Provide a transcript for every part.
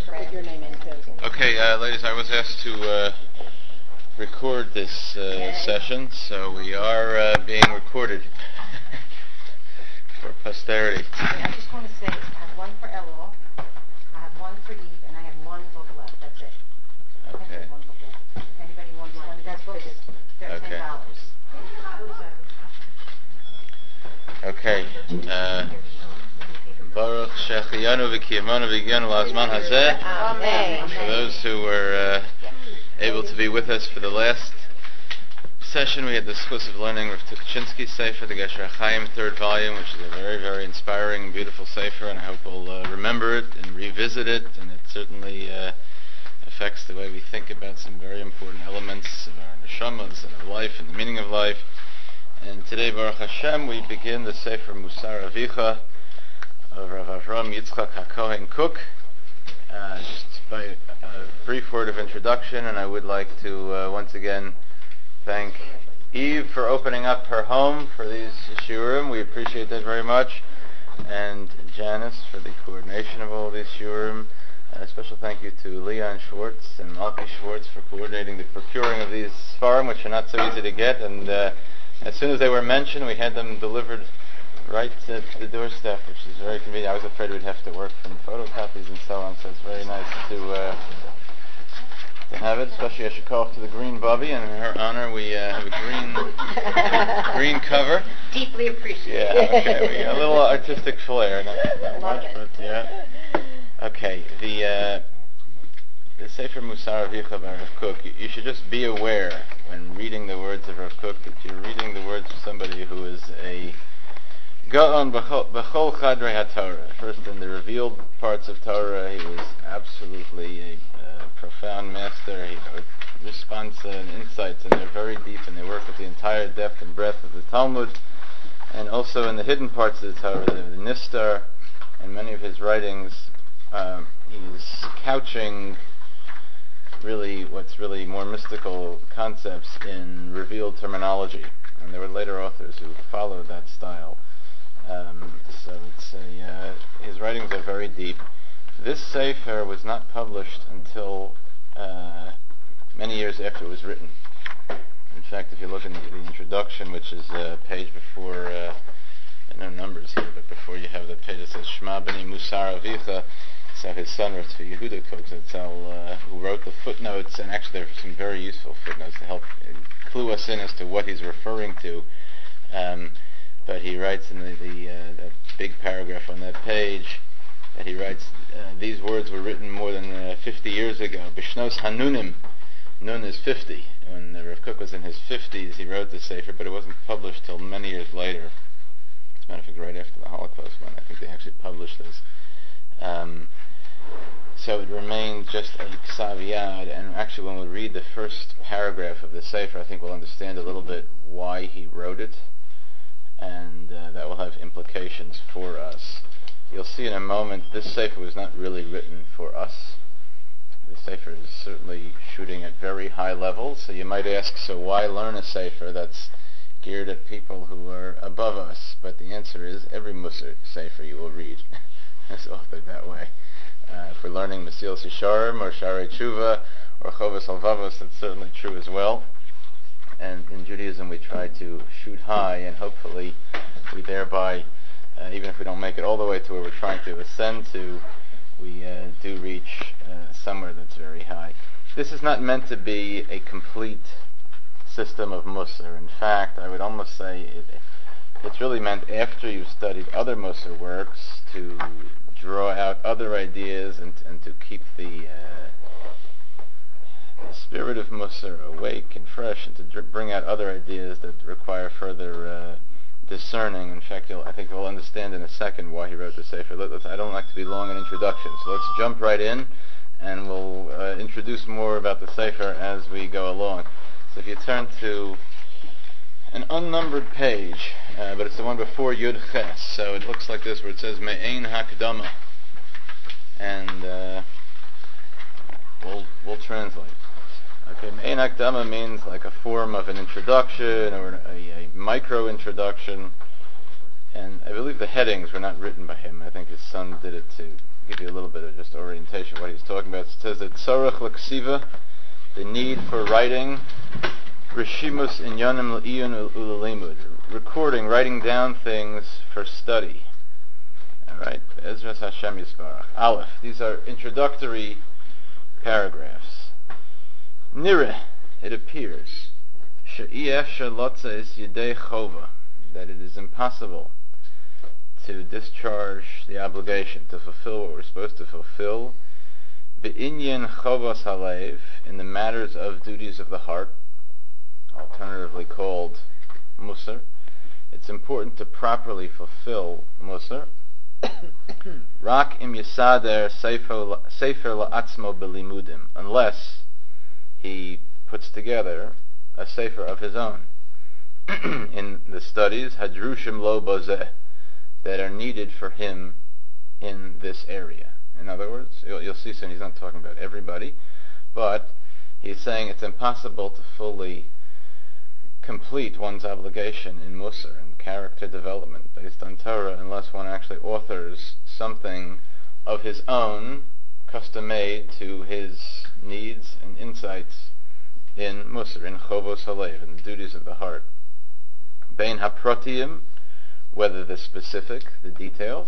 put your name in too. Okay, ladies, I was asked to record this session, so we are being recorded for posterity. I just want to say, I have one for Elul, I have one for Eve, and I have one book left. That's it. I have one book left. If anybody wants one of these books, they're $10. Okay. Baruch Shechiyanu v'kiyamanu v'giyanu la'azman hazeh. Amen. For those who were able to be with us for the last session, we had the schus of learning Rav Tukachinsky's Sefer, the Gesher HaChaim, 3rd volume, which is a very, very inspiring, beautiful Sefer, and I hope we'll remember it and revisit it, and it certainly affects the way we think about some very important elements of our neshamas and our life and the meaning of life. And today, Baruch Hashem, we begin the Sefer Musar Avicha of Rav Avram Yitzchak HaKohen Kook. Just by a brief word of introduction, and I would like to once again thank Eve for opening up her home for these shiurim. We appreciate that very much. And Janice for the coordination of all these shiurim. A special thank you to Leon Schwartz and Malki Schwartz for coordinating the procuring of these svarim, which are not so easy to get. And as soon as they were mentioned, we had them delivered right to the doorstep, which is very convenient. I was afraid we'd have to work from photocopies and so on, so it's very nice to have it, especially I should call to the Green Bubby, and in her honor we have a green cover. Deeply appreciated. Yeah, okay, we got a little artistic flair, not much, but yeah. Okay, the Sefer Musar Avicha by Rav Kook, you should just be aware when reading the words of Rav Kook that you're reading the words of somebody who is a Ga'on b'chol chadrei HaTorah. First, in the revealed parts of Torah, he was absolutely a profound master. He wrote responsa and insights, and they're very deep, and they work with the entire depth and breadth of the Talmud. And also in the hidden parts of the Torah, the Nistar, and many of his writings, he's couching really what's really more mystical concepts in revealed terminology. And there were later authors who followed that style. So it's his writings are very deep. This Sefer was not published until many years after it was written. In fact, if you look in the introduction, which is a page before, no numbers here, but before you have the page that says Shema B'nai Musar Avicha, so his son, Rav Yehuda Kook Zatzal, who wrote the footnotes, and actually there are some very useful footnotes to help clue us in as to what he's referring to. But he writes in that big paragraph on that page that he writes, these words were written more than 50 years ago. Bishnos Hanunim, Nun is 50. When Rav Kook was in his 50s, he wrote the Sefer, but it wasn't published till many years later. As a matter of fact, right after the Holocaust, when I think they actually published this. So it remained just a ksav yad, and actually when we read the first paragraph of the Sefer, I think we'll understand a little bit why he wrote it, and that will have implications for us. You'll see in a moment, this Sefer was not really written for us. The Sefer is certainly shooting at very high levels, so you might ask, so why learn a Sefer that's geared at people who are above us? But the answer is, every Musar Sefer you will read is authored that way. If we're learning Mesilas Yesharim or Sharei Tshuva or Chovos Halvavos, that's certainly true as well. And in Judaism we try to shoot high, and hopefully we thereby, even if we don't make it all the way to where we're trying to ascend to, we do reach somewhere that's very high. This is not meant to be a complete system of Musar. In fact, I would almost say it's really meant, after you've studied other Musar works, to draw out other ideas and to keep the spirit of Musar awake and fresh, and to bring out other ideas that require further discerning. In fact, I think we'll understand in a second why he wrote the Sefer. I don't like to be long in introductions, so let's jump right in, and we'll introduce more about the Sefer as we go along. So if you turn to an unnumbered page, but it's the one before Yud Ches, so it looks like this, where it says Me'ein Hakdama, and we'll translate. Okay, Me'ein Hakdama means like a form of an introduction or a micro introduction, and I believe the headings were not written by him. I think his son did it to give you a little bit of just orientation of what he's talking about. It says that tzorach l'ksiva, the need for writing, rishimus inyanim l'iyun u'lelimud, recording, writing down things for study. All right, Ezras Hashem Yisbarach. Aleph. These are introductory paragraphs. Nireh, it appears, she'iyef shalotza is yedei chova, that it is impossible to discharge the obligation, to fulfill what we're supposed to fulfill, be'inyan chovas halev, in the matters of duties of the heart, alternatively called musar. It's important to properly fulfill musar. Rak im yisader sefer la'atzmo belimudim, unless he puts together a sefer of his own in the studies hadrushim lo bozeh, that are needed for him in this area. In other words, you'll see soon he's not talking about everybody, but he's saying it's impossible to fully complete one's obligation in Musar and character development based on Torah unless one actually authors something of his own, custom-made to his needs and insights in Musar, in Chovos Halev, in the duties of the heart. Bein haprotiyim, whether the specific, the details.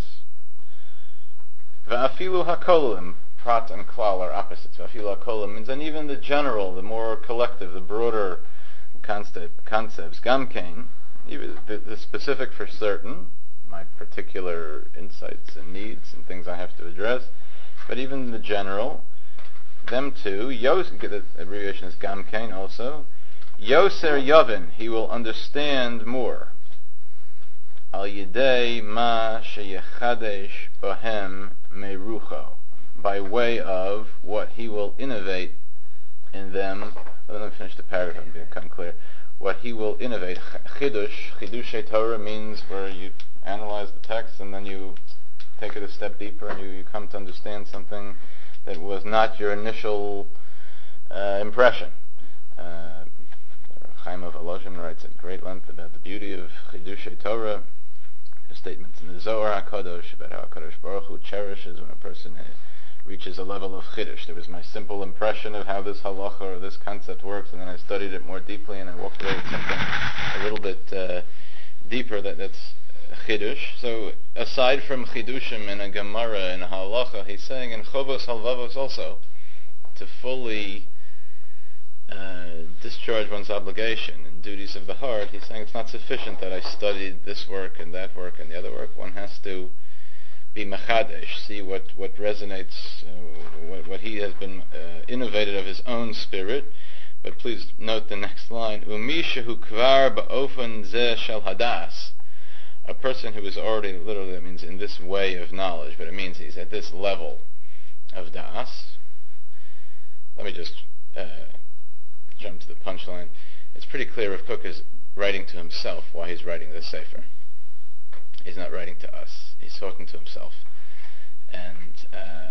Va'afilu hakolim, prat and klal are opposites. Va'afilu hakolim means, and even the general, the more collective, the broader concepts. Gamkein, even the specific for certain, my particular insights and needs and things I have to address, but even the general, them too. The abbreviation is Gamkein also. Yoser Yavin, he will understand more. Al yidei ma sheyechadesh bohem merucho, by way of what he will innovate in them. Let me finish the paragraph and become clear. What he will innovate. Chidush Torah means where you analyze the text and then you take it a step deeper and you come to understand something that was not your initial impression. Chaim of Volozhin writes at great length about the beauty of Chidush Torah. Statements in the Zohar HaKadosh about how HaKadosh Baruch Hu cherishes when a person reaches a level of Chiddush. There was my simple impression of how this halacha or this concept works, and then I studied it more deeply and I walked away with something a little bit deeper that's Chiddush. So aside from Chidushim in a Gemara and a halacha, he's saying in Chovos Halvavos also, to fully discharge one's obligation and duties of the heart, he's saying it's not sufficient that I studied this work and that work and the other work. One has to be mechadesh, see what resonates, what he has been innovated of his own spirit. But please note the next line: Umi shehu kvar ba'ofen zeh shel hadas, a person who is already, literally that means in this way of knowledge, but it means he's at this level of das. Let me just jump to the punchline. It's pretty clear Rav Kook is writing to himself while he's writing this sefer. He's not writing to us. He's talking to himself. And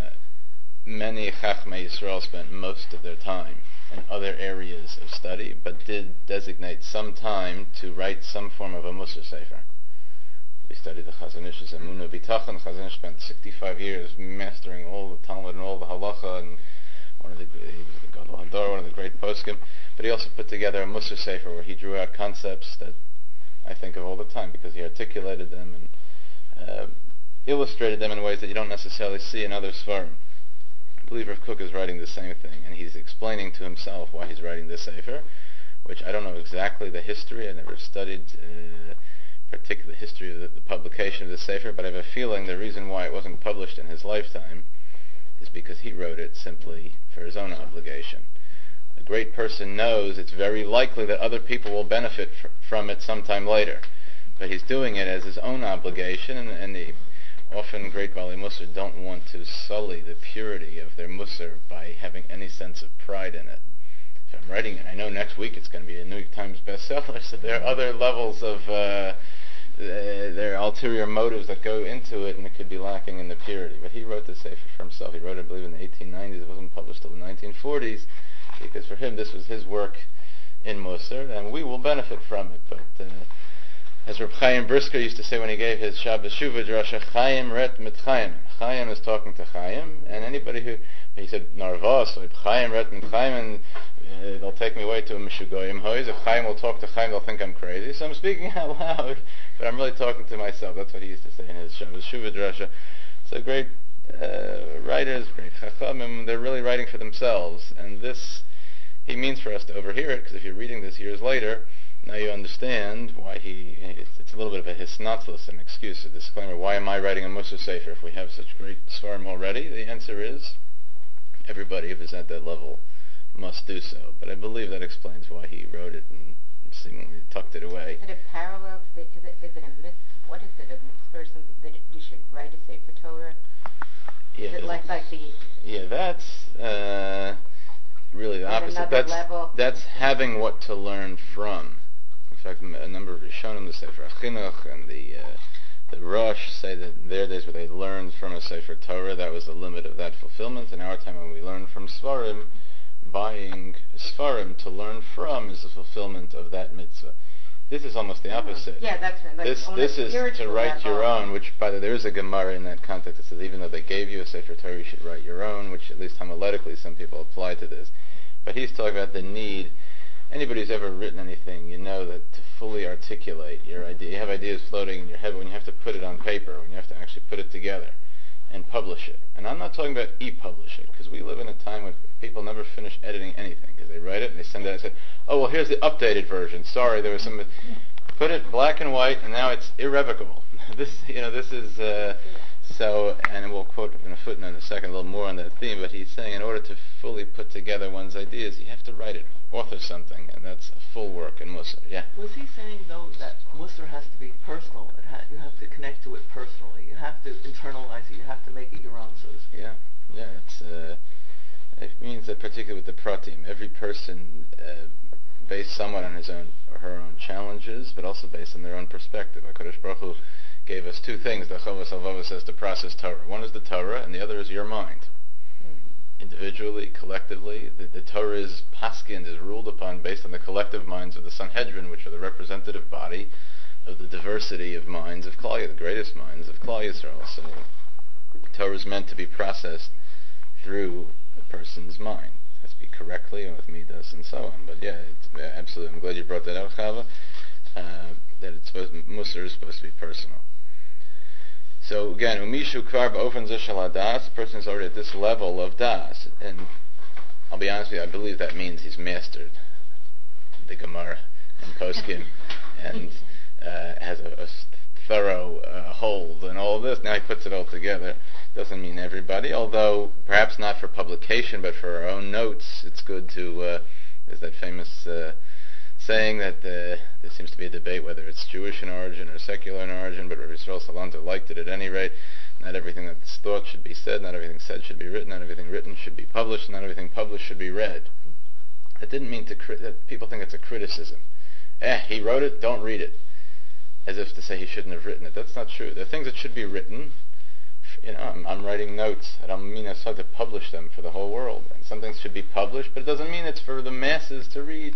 many Chachmei Yisrael spent most of their time in other areas of study, but did designate some time to write some form of a Musar sefer. We studied the Chazon Ish's Emunah B'Tachon. Chazon Ish spent 65 years mastering all the Talmud and all the halacha, and he was the Gadol Hador, one of the great poskim. But he also put together a Musar sefer where he drew out concepts that I think of all the time because he articulated them and illustrated them in ways that you don't necessarily see in other svarim. I believe Rav Kook is writing the same thing, and he's explaining to himself why he's writing this sefer, which I don't know exactly the history. I never studied particularly the history of the publication of the sefer, but I have a feeling the reason why it wasn't published in his lifetime is because he wrote it simply for his own obligation. A great person knows it's very likely that other people will benefit from it sometime later, but he's doing it as his own obligation, and the often great Bali Musar don't want to sully the purity of their Musar by having any sense of pride in it. If I'm writing it, I know next week it's going to be a New York Times bestseller, so there are other levels of there are ulterior motives that go into it, and it could be lacking in the purity. But he wrote the sefer for himself. He wrote it, I believe, in the 1890s. It wasn't published till the 1940s, because for him this was his work in Musar, and we will benefit from it. But As Reb Chaim Brisker used to say when he gave his Shabbos Shuvah drasha, Chaim ret mit Chaim. Chaim is talking to Chaim, and anybody who, he said, Narvas, Reb Chaim ret mit Chaim, and they'll take me away to a Meshugoyim Hoys. If Chaim will talk to Chaim, they'll think I'm crazy. So I'm speaking out loud, but I'm really talking to myself. That's what he used to say in his Shabbos Shuvah drasha. So great writers, great Chachamim, they're really writing for themselves, and this, he means for us to overhear it, because if you're reading this years later, now you understand why it's a little bit of a hisnatzlus, an excuse, a disclaimer. Why am I writing a Musar Sefer if we have such great Svarim already? The answer is, everybody who is at that level must do so. But I believe that explains why he wrote it and seemingly tucked it away. Is it a parallel to is it a myth? What is it, a person that you should write a Sefer Torah? Yeah, is it like the... Yeah, that's really the opposite. That's having what to learn from. In fact, a number of Rishonim, the Sefer Achinuch and the Rosh say that in their days where they learned from a Sefer Torah, that was the limit of that fulfillment. In our time when we learn from Svarim, buying Svarim to learn from is the fulfillment of that mitzvah. This is almost the opposite. Yeah, that's right. Like this is to write your own, which, by the way, there is a Gemara in that context that says even though they gave you a Sefer Torah, you should write your own, which at least homiletically some people apply to this. But he's talking about the need. Anybody who's ever written anything, you know that to fully articulate your idea, you have ideas floating in your head, but when you have to put it on paper, when you have to actually put it together and publish it. And I'm not talking about e-publish it, because we live in a time when people never finish editing anything, because they write it and they send it and say, oh, well, here's the updated version. Sorry, there was some... Put it black and white, and now it's irrevocable. This is... So, and we'll quote in a footnote in a second a little more on that theme, but he's saying in order to fully put together one's ideas, you have to write it, author something, and that's a full work in Musar. Yeah? Was he saying, though, that Musar has to be personal? You have to connect to it personally. You have to internalize it. You have to make it your own, so to speak. Yeah. It means that particularly with the pratim, every person based somewhat on his own or her own challenges, but also based on their own perspective. HaKadosh Baruch Hu gave us two things that Chovos HaLevavos says to process Torah. One is the Torah, and the other is your mind. Individually, collectively, the Torah is paskind, is ruled upon based on the collective minds of the Sanhedrin, which are the representative body of the diversity of minds of Klal, the greatest minds of Klal Yisrael. So, Torah is meant to be processed through a person's mind. It has to be correctly and with midas and so on. But yeah, absolutely. I'm glad you brought that out, Chava. That Musar is supposed to be personal. So again, umishu kvar ba'ofen zeh shel hadas, the person is already at this level of das, and I'll be honest with you, I believe that means he's mastered the Gemara and Poskim, and has a thorough hold and all of this. Now he puts it all together. Doesn't mean everybody, although perhaps not for publication, but for our own notes, it's good to. There's that famous saying that there seems to be a debate whether it's Jewish in origin or secular in origin, but Rabbi Yisrael Salanter liked it at any rate. Not everything that's thought should be said, not everything said should be written, not everything written should be published, not everything published should be read. That didn't mean that people think it's a criticism. He wrote it, don't read it. As if to say he shouldn't have written it. That's not true. There are things that should be written. I'm writing notes. I don't mean necessarily to publish them for the whole world. And some things should be published, but it doesn't mean it's for the masses to read.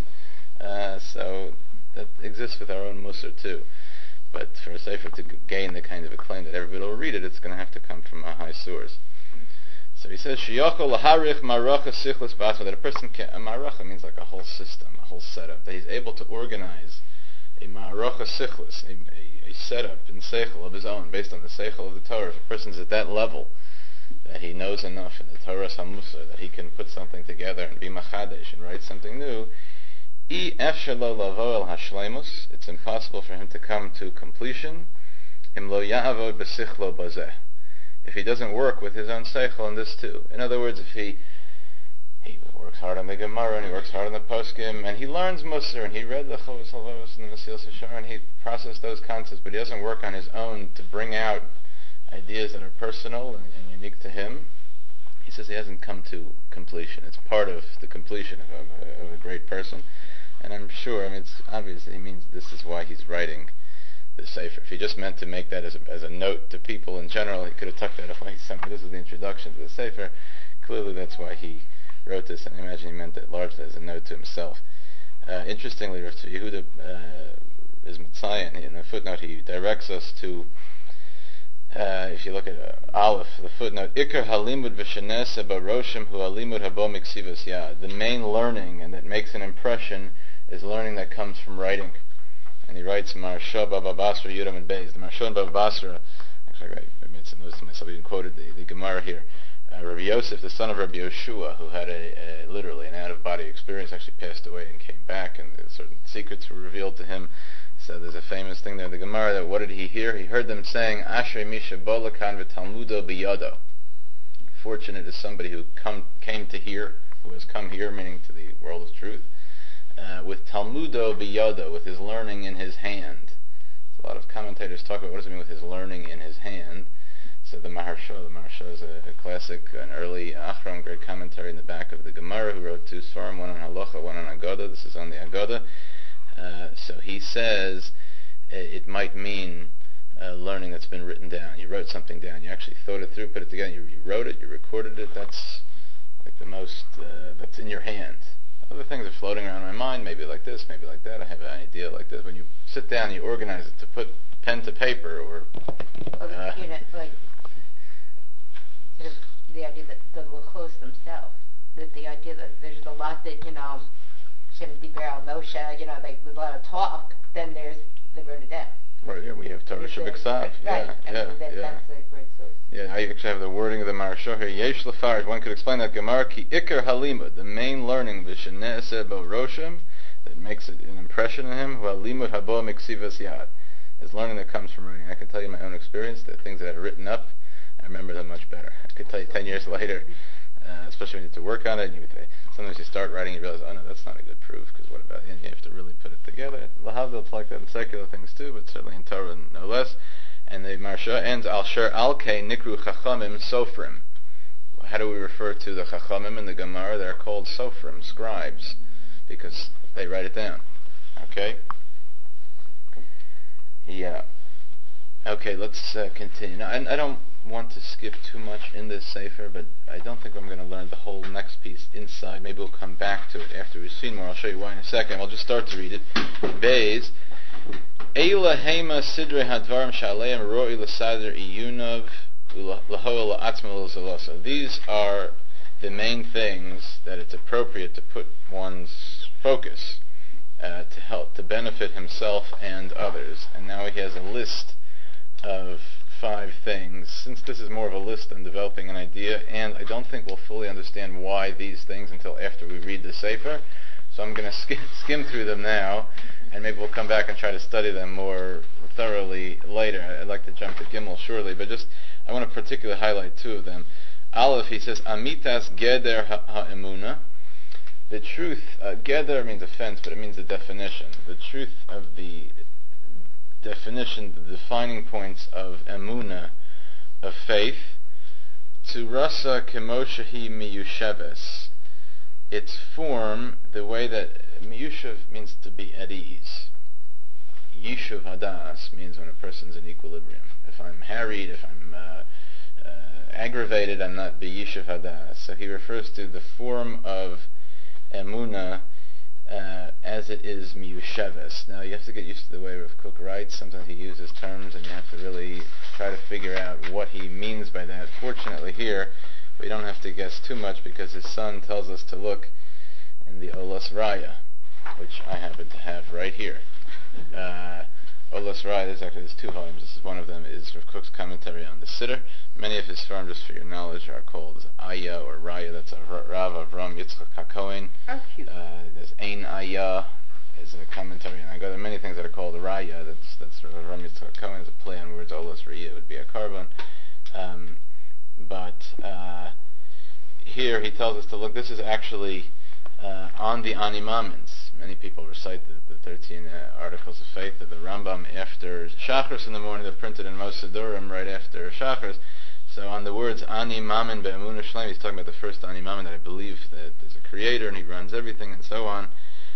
So that exists with our own Musar too. But for a Sefer to gain the kind of acclaim that everybody will read it, it's going to have to come from a high source. So he says, Sheyachol laharich maracha sichlis basma, that a person can, a maracha means like a whole system, a whole setup, that he's able to organize a maracha sichlis, a setup in seichel of his own, based on the seichel of the Torah. If a person's at that level, that he knows enough in the Torah HaMusar, that he can put something together and be machadesh and write something new, it's impossible for him to come to completion if he doesn't work with his own seichel in this too. In other words, if he works hard on the Gemara and he works hard on the Poskim and he learns Musar and he read the Chovos HaLevavos and the Mesilas Yesharim and he processed those concepts, but he doesn't work on his own to bring out ideas that are personal and unique to him, he says he hasn't come to completion. It's part of the completion of a great person. And I'm sure, it's obvious that he means this is why he's writing the Sefer. If he just meant to make that as a note to people in general, he could have tucked that away somewhere. This is the introduction to the Sefer. Clearly that's why he wrote this, and I imagine he meant it largely as a note to himself. Interestingly, Rav Yehuda is Mitzvah, and in the footnote he directs us to, if you look at Aleph, the footnote, Iker halimud v'shenese baroshim hu halimud habo miksivas yad. The main learning, and that makes an impression, is learning that comes from writing. And he writes, Maharsha Baba Basra Yudam and Beis. The Maharsha and Baba Basra, actually I made some notes to myself, I even quoted the Gemara here. Rabbi Yosef, the son of Rabbi Yoshua, who had literally an out-of-body experience, actually passed away and came back, and certain secrets were revealed to him. So there's a famous thing there in the Gemara that what did he hear? He heard them saying, Ashrei Misha Bolakan v'Talmudo biyado. Fortunate is somebody who came to hear, who has come here, meaning to the world of truth, with Talmudo biyado, with his learning in his hand. So a lot of commentators talk about what does it mean with his learning in his hand. So the Maharsha is a classic, an early Achram, great commentary in the back of the Gemara, who wrote two Svarim, one on Halacha, one on Agadah. This is on the Agadah. So he says it might mean learning that's been written down. You wrote something down. You actually thought it through, put it together. You wrote it. You recorded it. That's like the most. That's in your hand. Other things are floating around in my mind. Maybe like this. Maybe like that. I have an idea like this. When you sit down, you organize it to put pen to paper, or like sort of the idea that the Luchos themselves, that the idea that there's a lot that Shem Diber al Moshe, there's a lot of talk, then they wrote it down. Right, yeah, we have Torah Shabbat. Right, that's a great source. Yeah, I actually have the wording of the Maharsha here. Yesh Lefarsh, one could explain that Gemara, Ki Iker Halimud, the main learning, V'shenese Bo Roshim, that makes it an impression on him, Halimud Habo Miksivas Yad, is learning that comes from reading. I can tell you my own experience, the things that I've written up, I remember them much better. I could tell you 10 years later, especially when you have to work on it, and sometimes you start writing and you realize, oh no, that's not a good proof, because what about, and you have to really put it together. Lahavdil, it's like that in secular things too, but certainly in Torah no less. And the Maharsha ends, Al Sher Alkei Nikru Chachamim Sofrim. How do we refer to the Chachamim in the Gemara? They're called Sofrim, scribes, because they write it down. Okay? Yeah. Okay, let's continue. Now, I don't want to skip too much in this Sefer, but I don't think I'm going to learn the whole next piece inside. Maybe we'll come back to it after we've seen more. I'll show you why in a second. I'll just start to read it. Beis. Eila Hema Sidre Hadvarim Shaleim Roi L'Sadr Iyunav L'Hoa L'Atzma L'Zalosa. These are the main things that it's appropriate to put one's focus to help, to benefit himself and others. And now he has a list of 5 things, since this is more of a list than developing an idea, and I don't think we'll fully understand why these things until after we read the Sefer, so I'm going to skim through them now, and maybe we'll come back and try to study them more thoroughly later. I'd like to jump to Gimel shortly, but I want to particularly highlight 2 of them. Aleph, he says, Amitas Geder Ha'emuna. The truth, Geder means offense, but it means the definition. The truth of the definition, the defining points of emuna, of faith, to rasa kemoshahi miyusheves. Its form, the way that miyushev means to be at ease. Yishuv hadas means when a person's in equilibrium. If I'm harried, if I'm aggravated, I'm not be yishuv hadas. So he refers to the form of emuna as it is miyusheves. Now you have to get used to the way Rav Kook writes. Sometimes he uses terms and you have to really try to figure out what he means by that. Fortunately here, we don't have to guess too much because his son tells us to look in the Olas Raya, which I happen to have right here. Olas Raya, there's 2 volumes. This is one of them, is Rav Kook's commentary on the Siddur. Many of his farms, just for your knowledge, are called Aya or Raya. That's a Rav Avram Yitzchak HaKohen. How cute. There's Ein Aya, is a commentary on Agadah. There are many things that are called Raya. That's Rav Avram Yitzchak HaKohen. It's a play on words. Olas Raya would be a carbon. But here he tells us to look. This is actually on the Animamins. Many people recite the 13 articles of faith of the Rambam after Shachris in the morning. They're printed in Mosedurim right after Shachris. So on the words Ani Mamin Be'emunah Shlem, he's talking about the first Ani Mamin, that I believe that there's a creator and he runs everything and so on.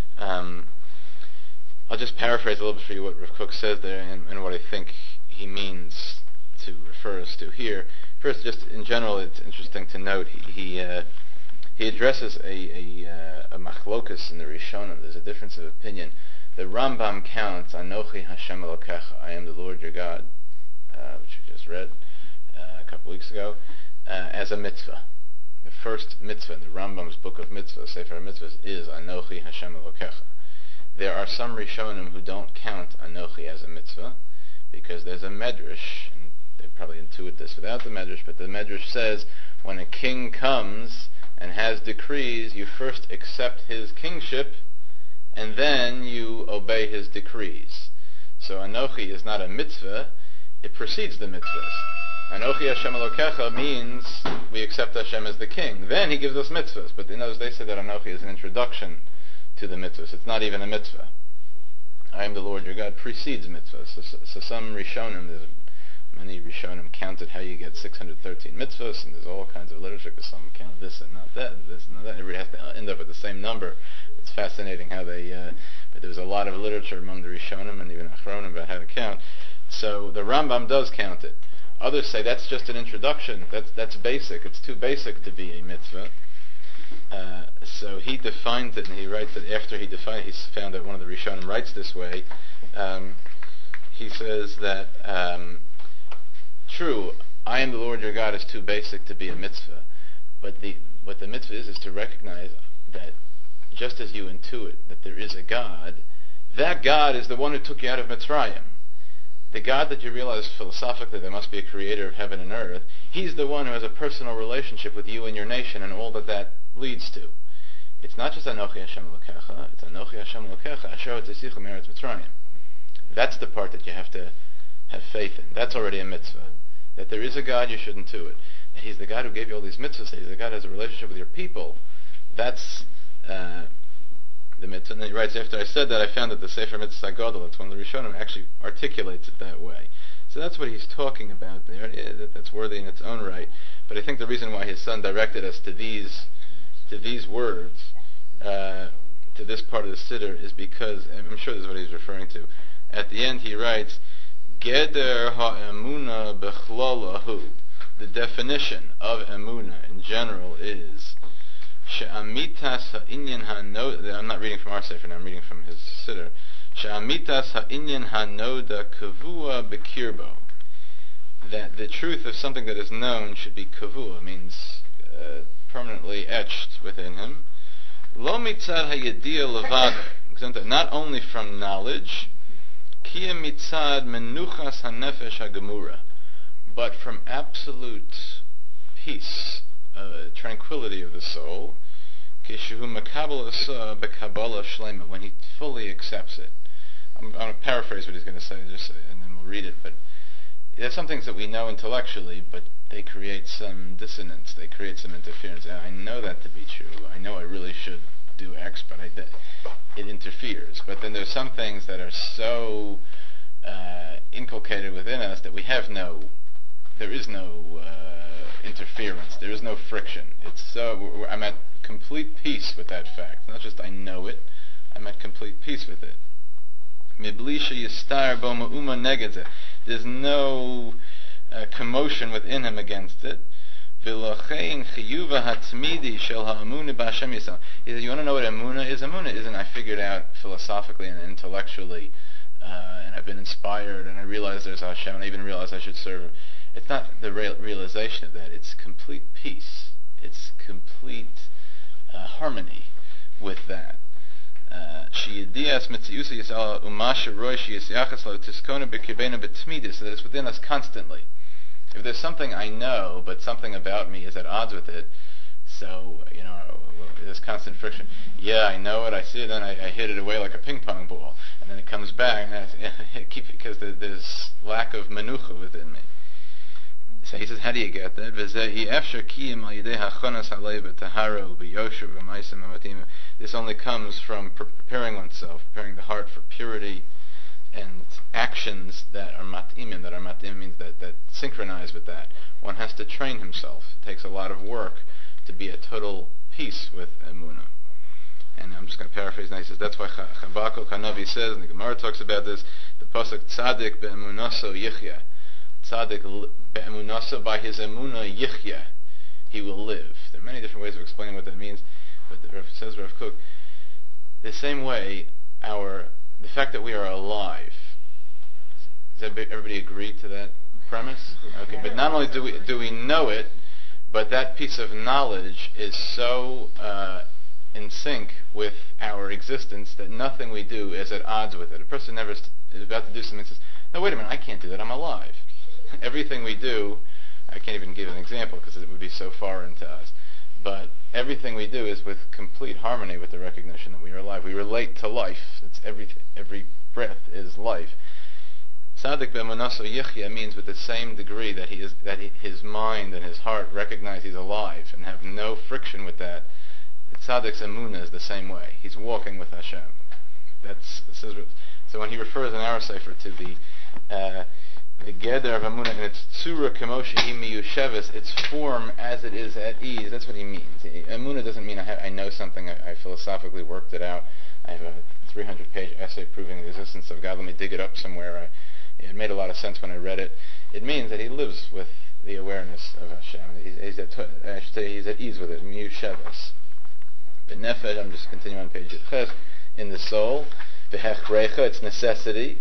I'll just paraphrase a little bit for you what Rav Kook says there and what I think he means to refer us to here. First, just in general, it's interesting to note he addresses a machlokus in the Rishonim. There's a difference of opinion. the Rambam counts Anochi Hashem Elokecha, I am the Lord your God, which we just read a couple weeks ago, as a mitzvah. The first mitzvah in the Rambam's book of mitzvahs, Sefer Mitzvahs, is Anochi Hashem Elokecha. There are some Rishonim who don't count Anochi as a mitzvah, because there's a medrash, and they probably intuit this without the medrash, but the medrash says when a king comes and has decrees, you first accept his kingship, and then you obey his decrees. So Anochi is not a mitzvah, it precedes the mitzvahs. Anochi Hashem Elokecha means we accept Hashem as the king. Then he gives us mitzvahs. But in those they say that Anochi is an introduction to the mitzvahs. It's not even a mitzvah. I am the Lord your God precedes mitzvahs. So some Rishonim, there's many Rishonim counted how you get 613 mitzvahs, and there's all kinds of literature, because some count this and not that, this and not that. Everybody has to end up with the same number. It's fascinating how they, but there's a lot of literature among the Rishonim and even Achronim about how to count. So the Rambam does count it. Others say that's just an introduction. That's basic. It's too basic to be a mitzvah. So he defines it, and he writes that after he defined it, he found that one of the Rishonim writes this way. He says that, true, I am the Lord your God is too basic to be a mitzvah, but what the mitzvah is to recognize that just as you intuit that there is a God, that God is the one who took you out of Mitzrayim. The God that you realize philosophically there must be a creator of heaven and earth, he's the one who has a personal relationship with you and your nation and all that leads to. It's not just Anochi Hashem Elokecha, it's Anochi Hashem Elokecha, Asher Tzisicha Meretz Mitzrayim. That's the part that you have to have faith in. That's already a mitzvah. That there is a God, you should intuit. That he's the God who gave you all these mitzvahs, that he's the God who has a relationship with your people. That's the mitzvah. And then he writes, after I said that, I found that the Sefer Mitzvah Gadol, it's one of the Rishonim, actually articulates it that way. So that's what he's talking about there. Yeah, that's worthy in its own right. But I think the reason why his son directed us to these words, to this part of the Siddur, is because, and I'm sure this is what he's referring to, at the end he writes, Geder ha'emuna bechlalahu. The definition of emuna in general is she'amitas ha'inyan ha'noda. I'm not reading from our sefer now, I'm reading from his Siddur. She'amitas ha'inyan ha'noda kavua bekirbo. That the truth of something that is known should be kavua, means permanently etched within him. Lo mitzad ha'yediyah levada. Not only from knowledge, Kia mitzad menuchas hanefesh hagemura, but from absolute peace, tranquility of the soul, kishehu makabel asa bekabbalah shlema, when he fully accepts it. I'm going to paraphrase what he's going to say, and then we'll read it. But there's some things that we know intellectually, but they create some dissonance, they create some interference. And I know that to be true. I know I really should do X, but it interferes. But then there's some things that are so inculcated within us that there is no interference, there is no friction. I'm at complete peace with that fact. Not just I know it, I'm at complete peace with it. There's no commotion within him against it. He said, you want to know what emuna is? Emuna isn't I figured out philosophically and intellectually, and I've been inspired, and I realize there's Hashem, and I even realize I should serve him. It's not the realization of that. It's complete peace. It's complete harmony with that. So that it's within us constantly. If there's something I know, but something about me is at odds with it, so, there's constant friction. Yeah, I know it, I see it, then I hit it away like a ping pong ball, and then it comes back, and I keep it, because there's lack of menucha within me. So he says, how do you get that? This only comes from preparing oneself, preparing the heart for purity, and actions that are mat'imim. That are mat'im means that synchronize with that. One has to train himself. It takes a lot of work to be at total peace with emunah. And I'm just going to paraphrase now. He says that's why Habakkuk Hanavi says, and the Gemara talks about this, the pasuk Tzadik be'emunaso yichya. Tzadik be'emunaso, by his emunah yichya, he will live. There are many different ways of explaining what that means, but says Rav Kook, the same way our the fact that we are alive. Does everybody agree to that premise? Okay, but not only do we know it, but that piece of knowledge is so in sync with our existence that nothing we do is at odds with it. A person never is about to do something and says, no, wait a minute, I can't do that, I'm alive. Everything we do, I can't even give an example because it would be so foreign to us, but everything we do is with complete harmony with the recognition that we are alive. We relate to life. It's every breath is life. Tzaddik b'emunaso yichya means with the same degree that his mind and his heart recognize he's alive and have no friction with that. Tzaddik's emunah is the same way. He's walking with Hashem. So when he refers in our sefer to the geder of emunah and its tzura kemoshe hi miyusheves, its form as it is at ease, that's what he means. Emunah doesn't mean I know something, I philosophically worked it out, I have a 300-page essay proving the existence of God, let me dig it up somewhere. It made a lot of sense when I read it. It means that he lives with the awareness of Hashem. He's at ease with it. Miyusheves. B'nefesh, I'm just continuing on page Ches, in the soul, v'hechrecha, its necessity.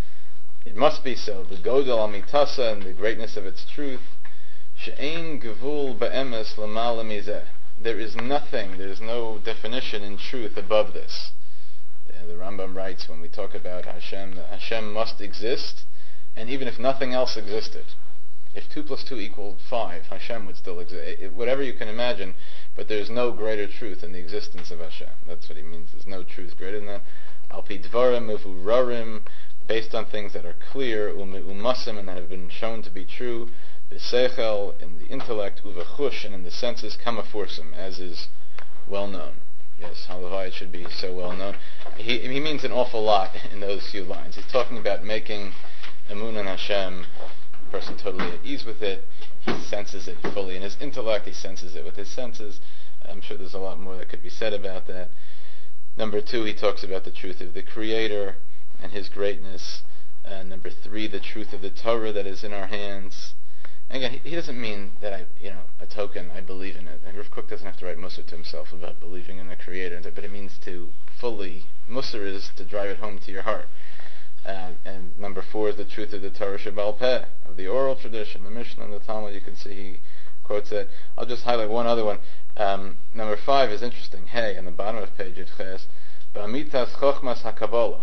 It must be so. The godel amitasa, and the greatness of its truth. She'ein gevul ba'emes l'mala mizeh. There is nothing, there is no definition in truth above this. The Rambam writes when we talk about Hashem, that Hashem must exist, and even if nothing else existed, if 2 + 2 = 5, Hashem would still exist. Whatever you can imagine, but there's no greater truth in the existence of Hashem. That's what he means. There's no truth greater than that. Al pi dvarim uvurarim, based on things that are clear, umasim, and that have been shown to be true, b'seichel, in the intellect, uvechush, and in the senses, kamafursim, as is well known. Yes, halavai, it should be so well known. He means an awful lot in those few lines. He's talking about making emunah in Hashem, a person totally at ease with it. He senses it fully in his intellect. He senses it with his senses. I'm sure there's a lot more that could be said about that. Number 2, he talks about the truth of the Creator and His greatness. Number 3, the truth of the Torah that is in our hands. And again, he doesn't mean that a token, I believe in it. And Rav Kook doesn't have to write Musar to himself about believing in the Creator, but it means to fully, Musar is to drive it home to your heart. And number 4 is the truth of the Torah Shebal Peh, of the oral tradition, the Mishnah and the Talmud. You can see he quotes that. I'll just highlight one other one. Number 5 is interesting. Hey, on the bottom of page Ches, Ba'amitas Chochmas HaKabbalah,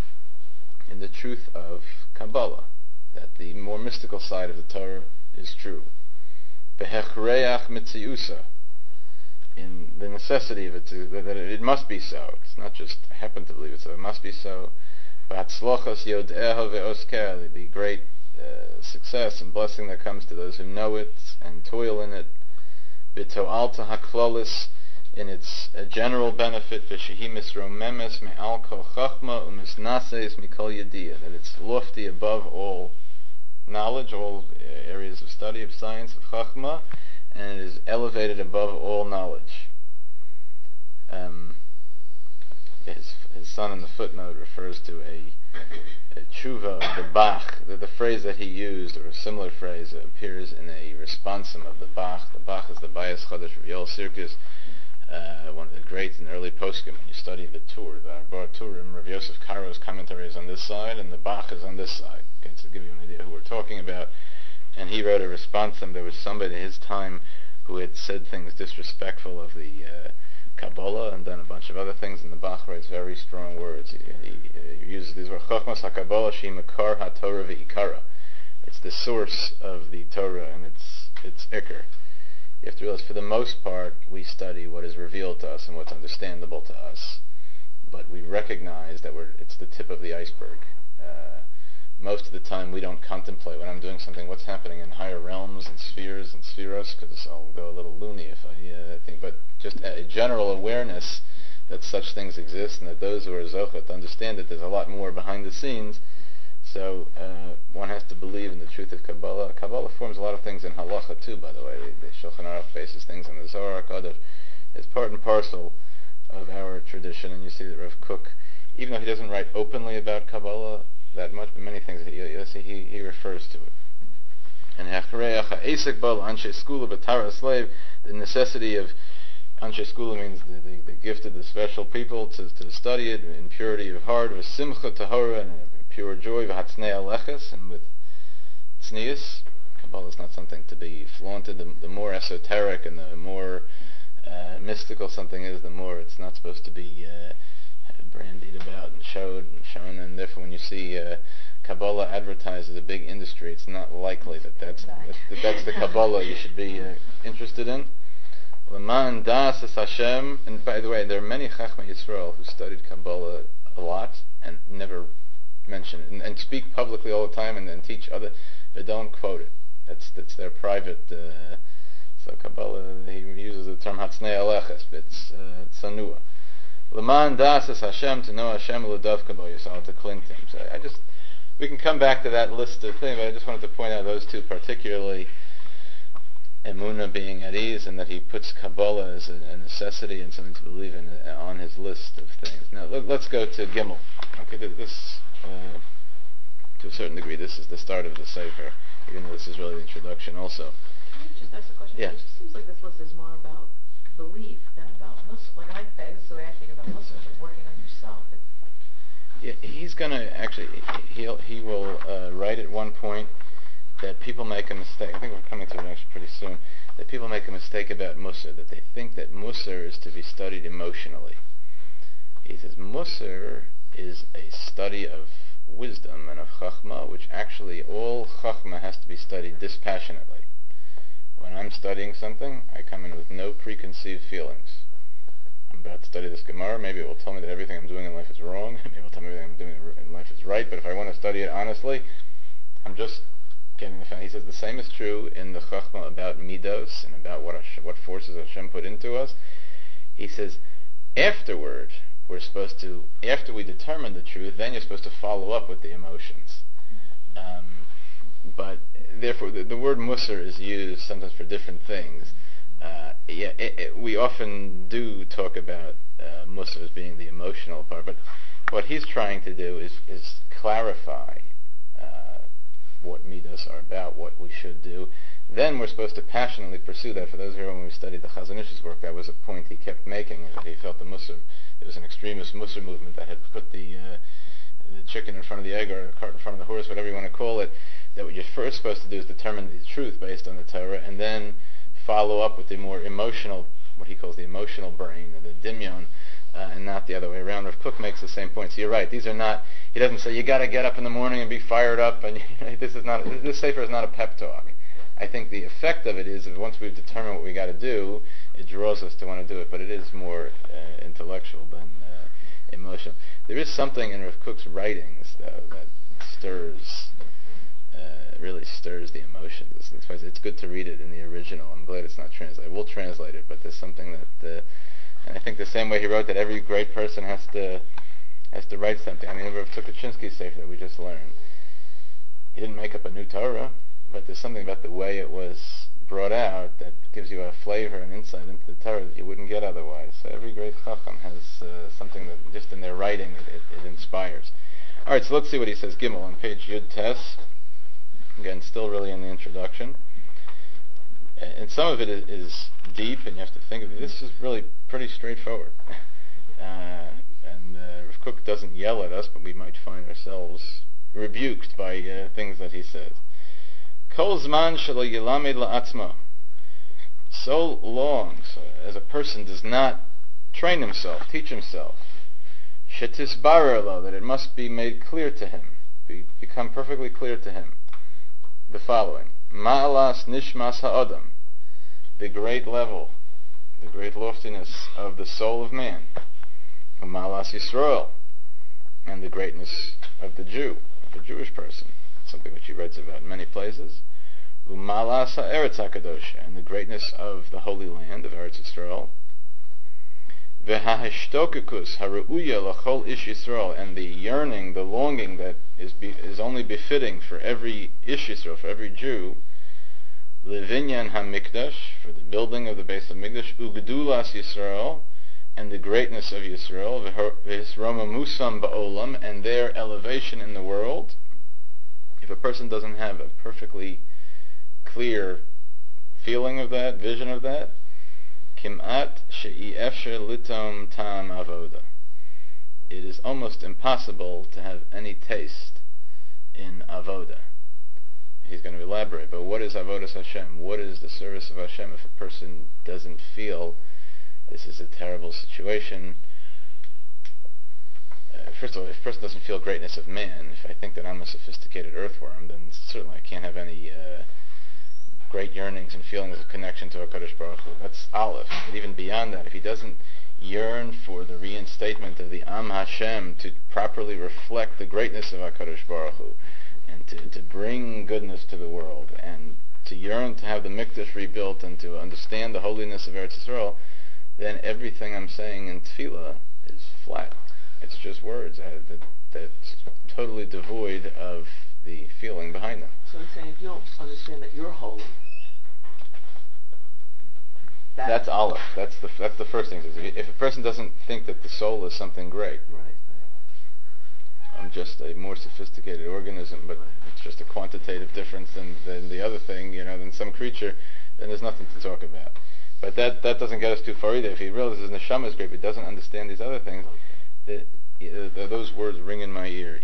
in the truth of Kabbalah, that the more mystical side of the Torah is true. Behechreach mitziusa, in the necessity of it, that it must be so. It's not just I happen to believe it, so it must be so. B'hatzlochas yodeha ve'osker, the great success and blessing that comes to those who know it and toil in it. B'to'alta haklolis, in its general benefit. V'shehi misromemes me'al kol chachma u'misnases mikol yediyah, that it's lofty above all knowledge, all areas of study of science, of chachma, and it is elevated above all knowledge. His son in the footnote refers to a tshuva of the Bach. The phrase that he used, or a similar phrase, appears in a responsum of the Bach. The Bach is the Bayis Chodesh of Yoel Sirkis, one of the great and early poskim. When you study the Tur, the Arba Turim, Rav Yosef Karo's commentary is on this side, and the Bach is on this side. Okay, to give you an idea who we're talking about. And he wrote a responsum. There was somebody at his time who had said things disrespectful of the Kabbalah and done a bunch of other things, and the Bach writes very strong words. He uses these words, Chochmas HaKabbalah shi makar ha-Torah ve'ikara. It's the source of the Torah and its ikar. You have to realize, for the most part, we study what is revealed to us and what's understandable to us, but we recognize that it's the tip of the iceberg. Most of the time we don't contemplate when I'm doing something what's happening in higher realms and spheres and spheros, because I'll go a little loony if I think, but just a general awareness that such things exist and that those who are zochet understand that there's a lot more behind the scenes. So one has to believe in the truth of Kabbalah. Kabbalah forms a lot of things in halacha too, by the way. The Shulchan Aruch bases things on the Zohar HaKadosh. It's part and parcel of our tradition, and you see that Rav Kook, even though he doesn't write openly about Kabbalah that much, but many things he refers to it. And the necessity of Anshe Skula means the gifted, the special people to study it in purity of heart, with simcha tahora, and pure joy, v'hatznei aleches, and with tznius. Kabbalah is not something to be flaunted. The more esoteric and the more mystical something is, the more it's not supposed to be brandied about and shown. And therefore, when you see Kabbalah advertised as a big industry, it's not likely that's the Kabbalah you should be interested in. L'man das es Hashem. And by the way, there are many Chachmei Yisrael who studied Kabbalah a lot and never mention it, and speak publicly all the time and teach other, but don't quote it. That's their private. So Kabbalah, he uses the term Hatznei Aleches, but it's Tsanua. L'man das es Hashem, to know Hashem l'davka bo Yisrael, to cling to Him. So we can come back to that list of things, but I just wanted to point out those two particularly. Emunah being at ease, and that he puts Kabbalah as a necessity and something to believe in on his list of things. Now let's go to Gimel. Okay, this to a certain degree, this is the start of the Sefer, even though this is really the introduction also. Can I just ask a question? Yeah. It just seems like this list is more about belief than about Musar. Like this is the way I think about Musar, like working on yourself. Yeah, he's going to actually, he will write at one point that people make a mistake. I think we're coming to it actually pretty soon. That people make a mistake about Musar, that they think that Musar is to be studied emotionally. He says Musar is a study of wisdom and of Chachma, which actually all Chachma has to be studied dispassionately. When I'm studying something, I come in with no preconceived feelings. I'm about to study this Gemara, maybe it will tell me that everything I'm doing in life is wrong, maybe it will tell me everything I'm doing in life is right, but if I want to study it honestly, I'm just getting the fact. He says the same is true in the Chachma about Midos and about what forces Hashem put into us. He says, afterward, we're supposed to, after we determine the truth, then you're supposed to follow up with the emotions. But therefore, the word Musar is used sometimes for different things. We often do talk about Musar as being the emotional part, but what he's trying to do is clarify what midos are about, what we should do. Then we're supposed to passionately pursue that. For those here, when we studied the Chazon Ish's work, that was a point he kept making, that he felt the Musar, there was an extremist Musar movement that had put the chicken in front of the egg, or the cart in front of the horse, whatever you want to call it, that what you're first supposed to do is determine the truth based on the Torah, and then follow up with the more emotional, what he calls the emotional brain, or the dimyon, and not the other way around. Rav Kook makes the same point. So you're right, these are not, he doesn't say you got to get up in the morning and be fired up, and this Sefer is not a pep talk. I think the effect of it is that once we've determined what we got to do, it draws us to want to do it, but it is more intellectual than emotional. There is something in Rav Kook's writings, though, that really stirs the emotions. It's good to read it in the original. I'm glad it's not translated. We'll translate it, but there's something that, and I think the same way he wrote that every great person has to write something. I mean, Rav Tukachinsky's Sefer that we just learned, he didn't make up a new Torah, but there's something about the way it was brought out that gives you a flavor and insight into the Torah that you wouldn't get otherwise. So every great Chacham has something that just in their writing it inspires. All right, so let's see what he says. Gimel on page Yud Tes. Again, still really in the introduction. And some of it is deep, and you have to think of it. This is really pretty straightforward. And Rav Kook doesn't yell at us, but we might find ourselves rebuked by things that he says. Kol zman shelo yilamed la'atzmo. So long as a person does not train himself, teach himself, shetisbarer lo, that it must be made clear to him, become perfectly clear to him, the following: Ma'alas nishmas ha'adam, the great level, the great loftiness of the soul of man, Ma'alas Yisrael, and the greatness of the Jew, of the Jewish person, something which he writes about in many places, U'Ma'alas ha'eretz ha'kadosha, and the greatness of the Holy Land of Eretz Yisrael, V'ha'hishtokekus ha'ru'uya l'chol ish Yisrael, and the yearning, the longing that is only befitting for every ish Yisrael, for every Jew, Levinyan ha'mikdash, for the building of the base of Mikdash, U'gedulas Yisrael, and the greatness of Yisrael, V'hisroma musam ba'olam, and their elevation in the world. If a person doesn't have a perfectly clear feeling of that, vision of that, Kim'at she'i efsher litom tam avoda. It is almost impossible to have any taste in avoda. He's going to elaborate, but what is avodas Hashem? What is the service of Hashem if a person doesn't feel this is a terrible situation? First of all, if a person doesn't feel greatness of man, if I think that I'm a sophisticated earthworm, then certainly I can't have any great yearnings and feelings of connection to HaKadosh Baruch Hu. That's Aleph. But even beyond that, if he doesn't yearn for the reinstatement of the Am Hashem to properly reflect the greatness of HaKadosh Baruch Hu, and to bring goodness to the world, and to yearn to have the Mikdash rebuilt, and to understand the holiness of Eretz Yisrael, then everything I'm saying in Tefillah is flat. It's just words that's totally devoid of the feeling behind them. So he's saying, if you don't understand that you're holy, that's Aleph. That's the first thing. If a person doesn't think that the soul is something great, right. I'm just a more sophisticated organism, but it's just a quantitative difference than the other thing, than some creature, then there's nothing to talk about. But that doesn't get us too far either. If he realizes neshama is great, but doesn't understand these other things, those words ring in my ear.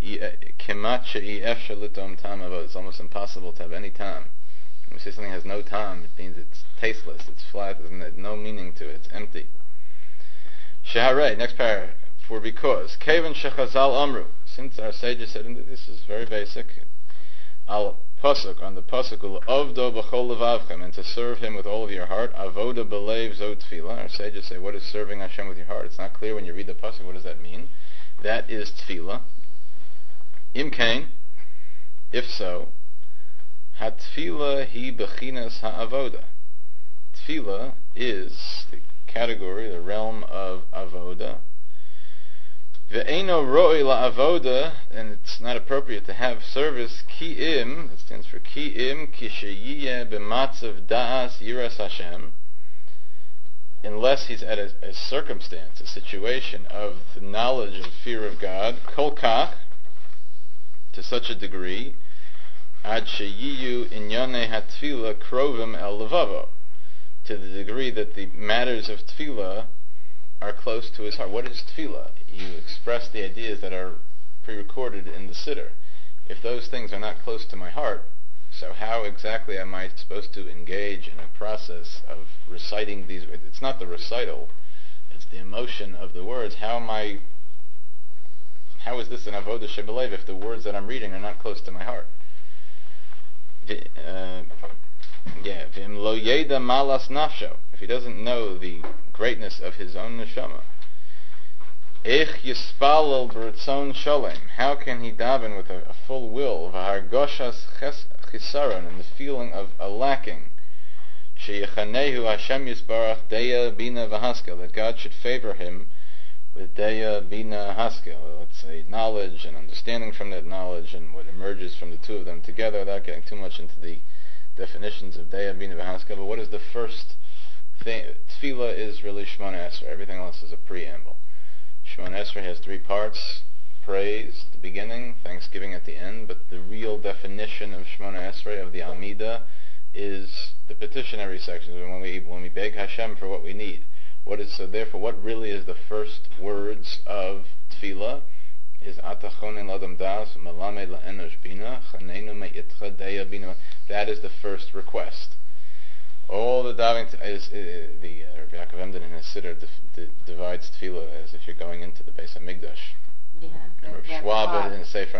It's almost impossible to have any time. When we say something has no time, it means it's tasteless, it's flat, there's no meaning to it, it's empty. Sheharei, next paragraph. For because, Kevan Shechazal Amru, since our sages said, and this is very basic, al pasuk, on the pasuk, Avdo b'chol levavchem, and to serve him with all of your heart, avoda b'leiv zo tefillah. Our sages say, what is serving Hashem with your heart? It's not clear when you read the pasuk, what does that mean? That is tefillah. Im kain, if so, hatefillah hi bechinas ha'avoda. Tefillah is the category, the realm of avoda. Ve'eno ro'i la'avoda, and it's not appropriate to have service, ki'im, that stands for ki'im, kishayiyeh b'matzav da'as yiras Hashem, unless he's at a circumstance, a situation of the knowledge and fear of God, kol kach, to such a degree, ad sheyiyu inyane hatfila krovim el levavo, to the degree that the matters of tefillah are close to his heart. What is tefillah? You express the ideas that are pre-recorded in the siddur. If those things are not close to my heart, so how exactly am I supposed to engage in a process of reciting these? It's not the recital, it's the emotion of the words. How is this an avodah shebelev if the words that I'm reading are not close to my heart? V'im lo yeda malas nafsho, if he doesn't know the greatness of his own neshama, ech yispalel b'ritzon sholem, how can he daven with a full will, v'hargoshas chisaron, and the feeling of a lacking, sheyechanehu Hashem yisbarach deya bina v'haskel, that God should favor him with deya bina haskel, let's say knowledge and understanding from that knowledge and what emerges from the two of them together, without getting too much into the definitions of deya bina v'haskel. But what is the first thing? Tefillah is really Shemona Esrei. Everything else is a preamble. Shemona Esrei has three parts: praise at the beginning, thanksgiving at the end. But the real definition of Shemona Esrei, of the Amidah, is the petitionary sections, when we beg Hashem for what we need. Therefore, what really is the first words of tefillah is Atachonin ladam das malamed la'enosh bina chanenu me'itcha deya bina. That is the first request. All the davening is the Rabbi Yaakov Emden in his siddur divides tefillah as if you're going into the Beis Hamikdash. Yeah. Rav Schwab in the Sefer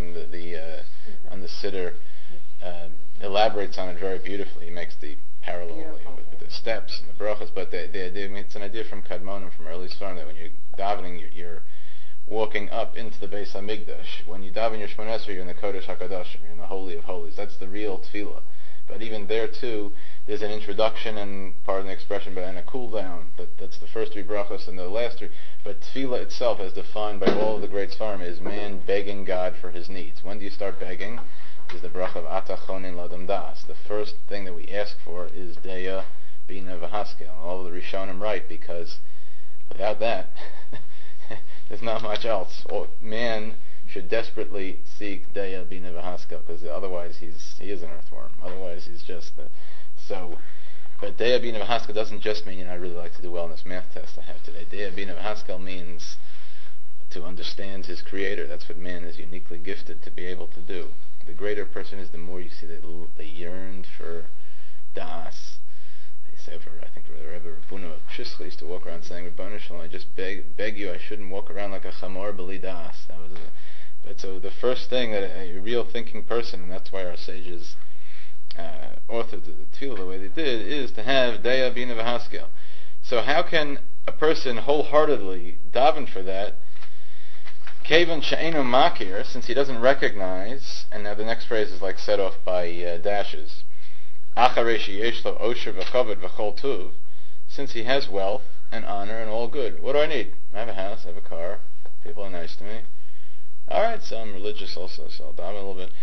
on the siddur elaborates on it very beautifully. He makes the parallel with the steps and the brachas, but it's an idea from Kadmonim, from early Sfarim, that when you're davening, you're walking up into the Beis Hamikdash. When you daven your Shemona Esrei, you're in the Kodesh HaKadoshim, you're in the Holy of Holies. That's the real tefillah. But even there too, there's an introduction and, pardon the expression, and a cool down. That's the first three brachas and the last three. But tefillah itself, as defined by all of the great Sfarim, is man begging God for his needs. When do you start begging? Is the bracha of Atachonin ladam das. The first thing that we ask for is deya bina v'haskel. All of the Rishonim write, because without that, there's not much else. Man should desperately seek deya bina v'haskel, because otherwise he is an earthworm. Otherwise he's just so. But Deya Bina V'Haskel doesn't just mean, I really like to do well in this math test I have today. Deya Bina V'Haskel means to understand his creator. That's what man is uniquely gifted to be able to do. The greater a person is, the more you see that they yearned for das. They say, I think the Rebbe Rabbuna of Pshischa used to walk around saying, Rebbeinu Shalom, I just beg you, I shouldn't walk around like a chamor b'li das. But so the first thing that a real thinking person, and that's why our sages authored the tefillah the way they did, is to have Deya Bina V'Haskel. So how can a person wholeheartedly daven for that? Kevan she'enu makir, since he doesn't recognize, and now the next phrase is like set off by dashes. Acharei sheyesh lo osher v'chavod v'chol tuv, since he has wealth and honor and all good. What do I need? I have a house, I have a car, people are nice to me. All right, so I'm religious also, so I'll daven a little bit.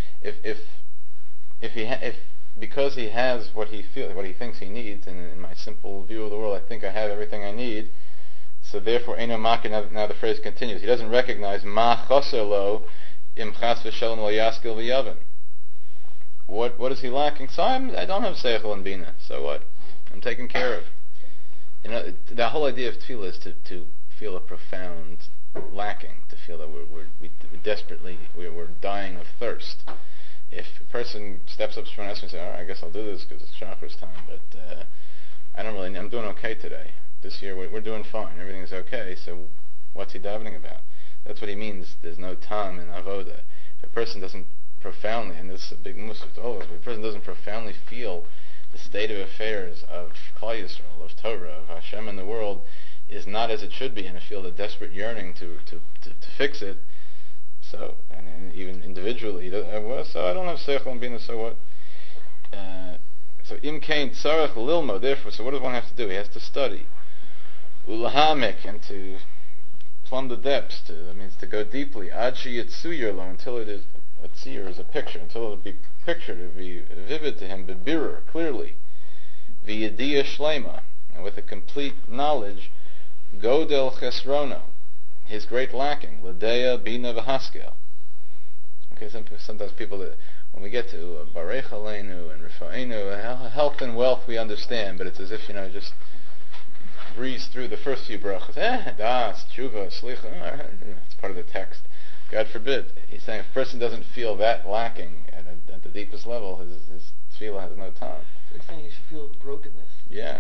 If because he has what he thinks he needs, and in my simple view of the world, I think I have everything I need. So therefore, Eino Makir. Now the phrase continues. He doesn't recognize Ma Chaser Lo Im Chas V'Shalom Lo Yaskil V'Yavin. What is he lacking? So I don't have Seichel and Bina. So what? I'm taken care of. The whole idea of tefillah is to feel a profound lacking, to feel that we're dying of thirst. If a person steps up to someone else and says, all right, I guess I'll do this because it's Shacharis time, but I'm doing okay today. This year we're doing fine. Everything's okay, so what's he davening about? That's what he means. There's no tam in avoda. If a person doesn't profoundly, and this is a big musaf to all of us, if a person doesn't profoundly feel the state of affairs of Klal Yisrael, of Torah, of Hashem in the world, is not as it should be, and I feel the desperate yearning to fix it. So, and even individually, so I don't have seichel and bina, so what? So im kain tzarech lilmo, therefore, so what does one have to do? He has to study. Ulahamek, and to plumb the depths, that means to go deeply. Ad sheyitzuyir lo, until it is, a tziyur is a picture, until it will be pictured, it will be vivid to him, bebirur, clearly. V'yediyah shlema, and with a complete knowledge, godel chesrono, his great lacking, L'deya Bina V'Haskel. Okay, sometimes people, when we get to Barech Aleinu and Rifa'enu, health and wealth we understand, but it's as if, just breeze through the first few brachas. Das, tshuva, slicha, it's part of the text. God forbid. He's saying if a person doesn't feel that lacking at the deepest level, his tefillah has no time. So he's saying you should feel the brokenness. Yeah.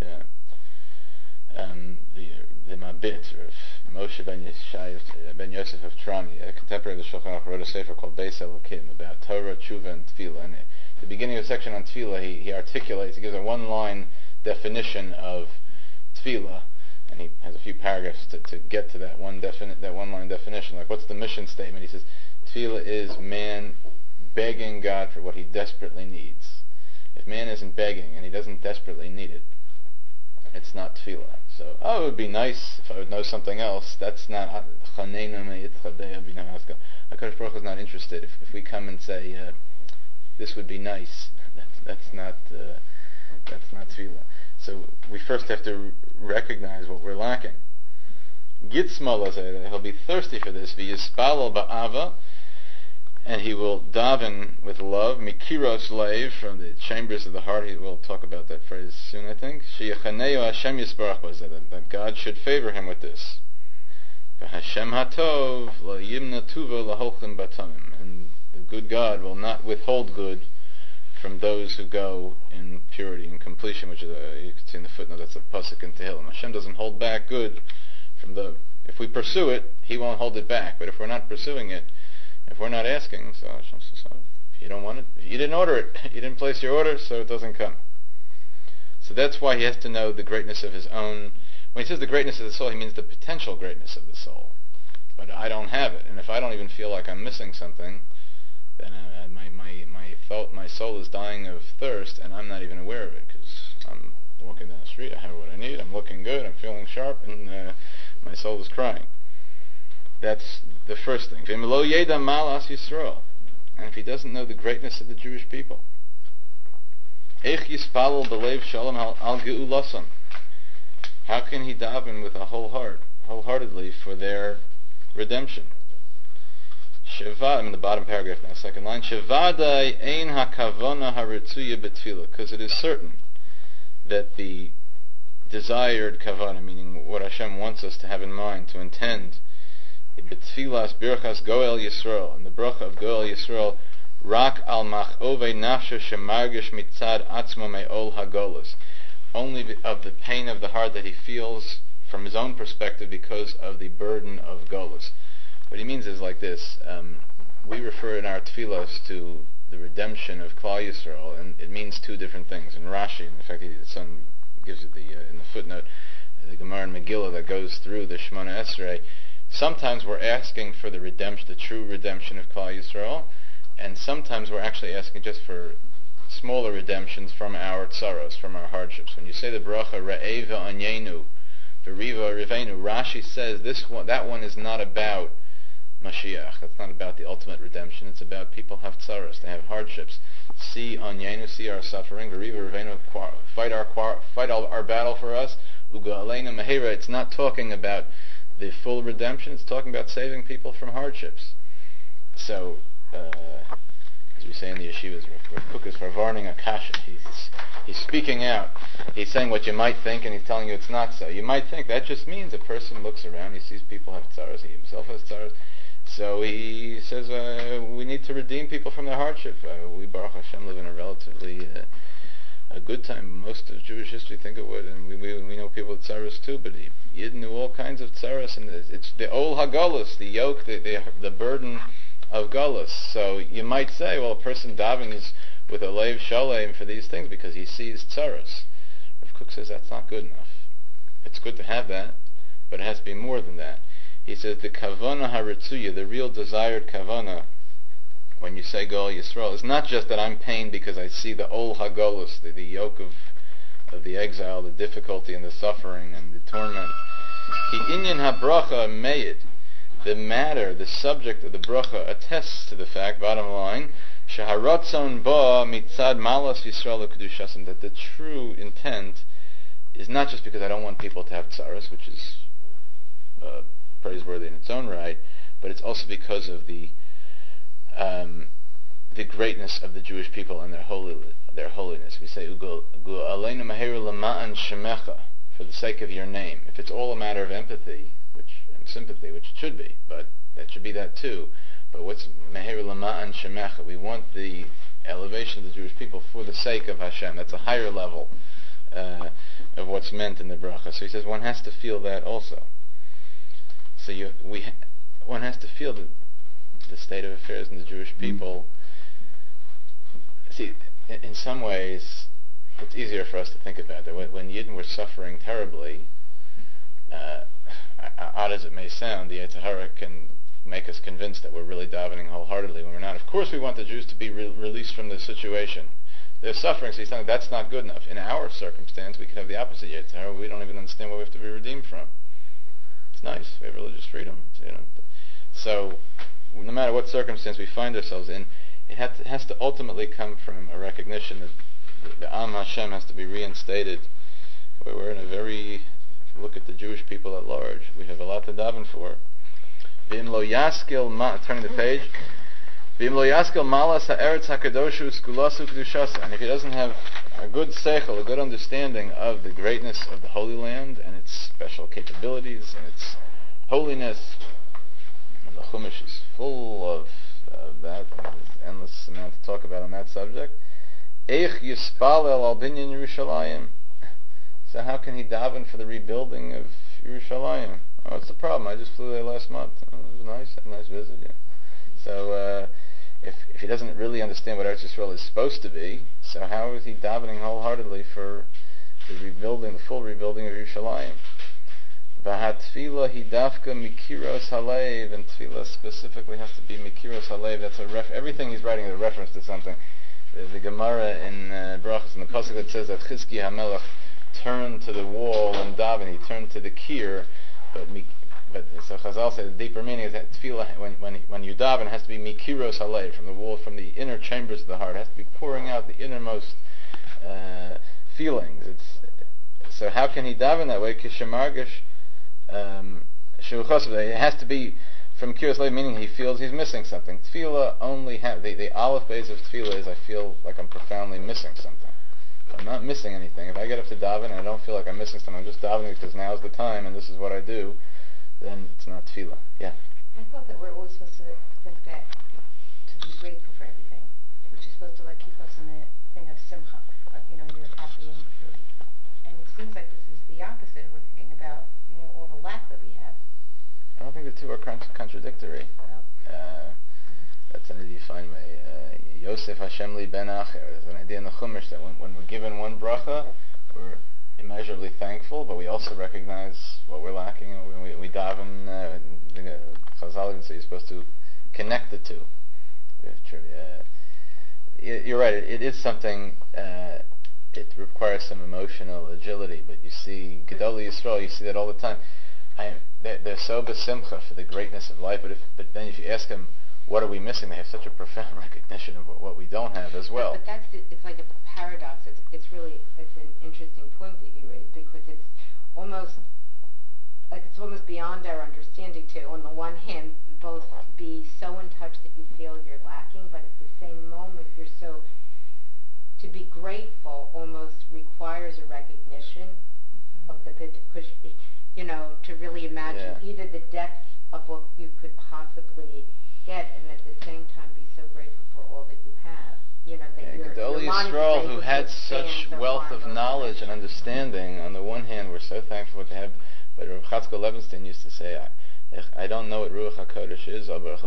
The Mabit of Moshe ben Yosef of Trani, a contemporary of the Shulchan Aruch, wrote a sefer called Beis Elokim about Torah, Tshuva, and Tefillah. And at the beginning of the section on Tefillah, he articulates, he gives a one-line definition of Tefillah, and he has a few paragraphs to get to that one-line definition. Like, what's the mission statement? He says, Tefillah is man begging God for what he desperately needs. If man isn't begging and he doesn't desperately need it, it's not tefillah. So, it would be nice if I would know something else. That's not HaKadosh Baruch Hu is not interested. If we come and say this would be nice, that's not tefillah. So we first have to recognize what we're lacking. Gitzmal, he'll be thirsty for this. V'yispalel ba'ava, and he will daven with love, mikiros leiv, from the chambers of the heart. We'll talk about that phrase soon, I think. Sheyechaneu Hashem yisbarach b'zeh, that God should favor him with this. V'Hashem hatov lo yimna tuva laholchim batamim, and the good God will not withhold good from those who go in purity and completion, which is you can see in the footnote. That's a pasuk in Tehillim. Hashem doesn't hold back good from if we pursue it, He won't hold it back. But if we're not pursuing it, if we're not asking, so if you don't want it, you didn't order it, you didn't place your order, so it doesn't come. So that's why he has to know the greatness of his own. When he says the greatness of the soul, he means the potential greatness of the soul. But I don't have it, and if I don't even feel like I'm missing something, then my soul is dying of thirst, and I'm not even aware of it, because I'm walking down the street, I have what I need, I'm looking good, I'm feeling sharp, and my soul is crying. That's the first thing. V'imlo yeda malas Yisrael, and if he doesn't know the greatness of the Jewish people, Eich yispalel b'leiv shalom al ge'ulasam, how can he daven with a wholeheartedly for their redemption? I'm in the bottom paragraph now, second line. Shevadai ein hakavona haritzuya betfilah, because it is certain that the desired kavanah, meaning what Hashem wants us to have in mind, to intend, b'tfilas birchas Goel Yisrael, in the bracha of Goel Yisrael, rak al machove nafsho shemargish mitzad atzmo me'ol hagolus, only of the pain of the heart that he feels from his own perspective because of the burden of golus. What he means is like this: we refer in our tefillos to the redemption of Klal Yisrael, and it means two different things. In Rashi, in fact, the son gives it in the footnote, the Gemara in Megillah that goes through the Shemona Esrei. Sometimes we're asking for the redemption, the true redemption of Klal Yisrael, and sometimes we're actually asking just for smaller redemptions from our tsaros, from our hardships. When you say the bracha Re'eva Anyenu, V'riva Rivenu, Rashi says that one is not about Mashiach. That's not about the ultimate redemption. It's about people have tsaros, they have hardships. See Anyenu, see our suffering. V'riva Rivenu, fight our battle for us. Uga Aleinu Mehera. It's not talking about the full redemption. It's talking about saving people from hardships. So, as we say in the yeshivas, Rav Kook is varning akasha. He's speaking out. He's saying what you might think, and he's telling you it's not so. You might think that just means a person looks around, he sees people have tzaras, he himself has tzaras. So he says we need to redeem people from their hardship. We, Baruch Hashem, live in a relatively a good time. Most of Jewish history think it would, and we know people with tzaras too, but Yid knew all kinds of tzaras, and it's the ol hagolus, the yoke, the burden of galus. So you might say, well, a person davens with a leiv shalem for these things because he sees tzaras. Rav Kook says that's not good enough. It's good to have that, but it has to be more than that. He says the kavana haritzuya, the real desired kavana, when you say Goel Yisrael, is not just that I'm pained because I see the ol hagolus, the yoke of the exile, the difficulty and the suffering and the torment. Ki inyan habracha meyid, the matter, the subject of the bracha attests to the fact, bottom line, sheharatzon ba mitzad malas Yisrael l'kedushasim, that the true intent is not just because I don't want people to have tzaras, which is praiseworthy in its own right, but it's also because of the greatness of the Jewish people and their holiness. We say Ugu aleinu meheru lama'an shemecha, for the sake of your name. If it's all a matter of empathy and sympathy, which it should be, but that should be that too. But what's meheru lama'an shemecha? We want the elevation of the Jewish people for the sake of Hashem. That's a higher level of what's meant in the bracha. So he says one has to feel that also. So one has to feel the state of affairs in the Jewish people. See, in some ways, it's easier for us to think about that. When Yidden were suffering terribly, odd as it may sound, the Yetzer Hara can make us convinced that we're really davening wholeheartedly when we're not. Of course we want the Jews to be released from the situation. They're suffering, so he's saying that's not good enough. In our circumstance, we could have the opposite Yetzer Hara. We don't even understand what we have to be redeemed from. It's nice. We have religious freedom. So, no matter what circumstance we find ourselves in, it has to ultimately come from a recognition that the Am Hashem has to be reinstated. We're in a very, look at the Jewish people at large, we have a lot to daven for. V'im lo yaskil, turning the page, V'im lo yaskil malas ha'eretz ha'kadoshu skulasu kedushasa, and if he doesn't have a good seichel, a good understanding of the greatness of the Holy Land and its special capabilities and its holiness, and the Chumash is full of that. There's endless amount to talk about on that subject. Eich yispalel al binyan Yerushalayim. So how can he daven for the rebuilding of Yerushalayim? Oh, what's the problem? I just flew there last month. Oh, it was nice. Had a nice visit. Yeah. So if he doesn't really understand what Eretz Yisrael is supposed to be, so how is he davening wholeheartedly for the rebuilding, the full rebuilding of Yerushalayim? V'hatfila hidafka mikiros halev, and tefillah specifically has to be mikiros halev. That's everything he's writing is a reference to something. The Gemara in Brachos, in the pasuk that says that Chizkiya HaMelech turned to the wall and daven. He turned to the kir, but so Chazal said the deeper meaning is that tefillah, when you daven, it has to be mikiros halev, from the wall, from the inner chambers of the heart. It has to be pouring out the innermost feelings. So how can he daven that way? Kishemargish. It has to be from kiras halev, meaning he feels he's missing something. Tefillah only the aleph base of tefillah is I feel like I'm profoundly missing something. I'm not missing anything. If I get up to daven and I don't feel like I'm missing something, I'm just davening because now's the time and this is what I do, then it's not tefillah. Yeah. I thought that we're always supposed to think that, to be grateful for everything, which is supposed to like keep us in the thing of simcha, like, you know, you're happy and and it seems like this is the opposite. We're thinking about, you know, all the lack that we have. I don't think the two are contradictory. That's an idea you find by Yosef Hashem li ben acher. There's an idea in the Chumash that when we're given one bracha, we're immeasurably thankful, but we also recognize what we're lacking. We daven. Chazal even say you're supposed to connect the two. You're right. It is something. It requires some emotional agility, but you see Gedolei Yisrael. You see that all the time. They're so besimcha for the greatness of life, but then if you ask them, what are we missing? They have such a profound recognition of what we don't have as well. But that's it's like a paradox. It's an interesting point that you raised, because it's almost beyond our understanding to, on the one hand, both be so in touch that you feel you're lacking, but at the same moment to be grateful almost requires a recognition of because you know, to really imagine either the depth of what you could possibly get, and at the same time be so grateful for all that you have. You know, that Gedolei Yisrael, who had such wealth of knowledge and understanding, on the one hand, we're so thankful for what they have, but Rav Chatzkel Levenstein used to say, I don't know what Ruach HaKodesh is,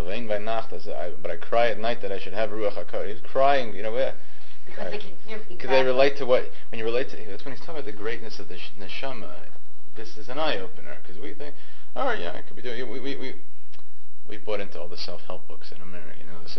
but I cry at night that I should have Ruach HaKodesh. He's crying, you know, because they relate to when you relate to, that's when he's talking about the greatness of the neshama. This is an eye-opener, because we think, all right, I could be doing, we've bought into all the self-help books in America, you know, so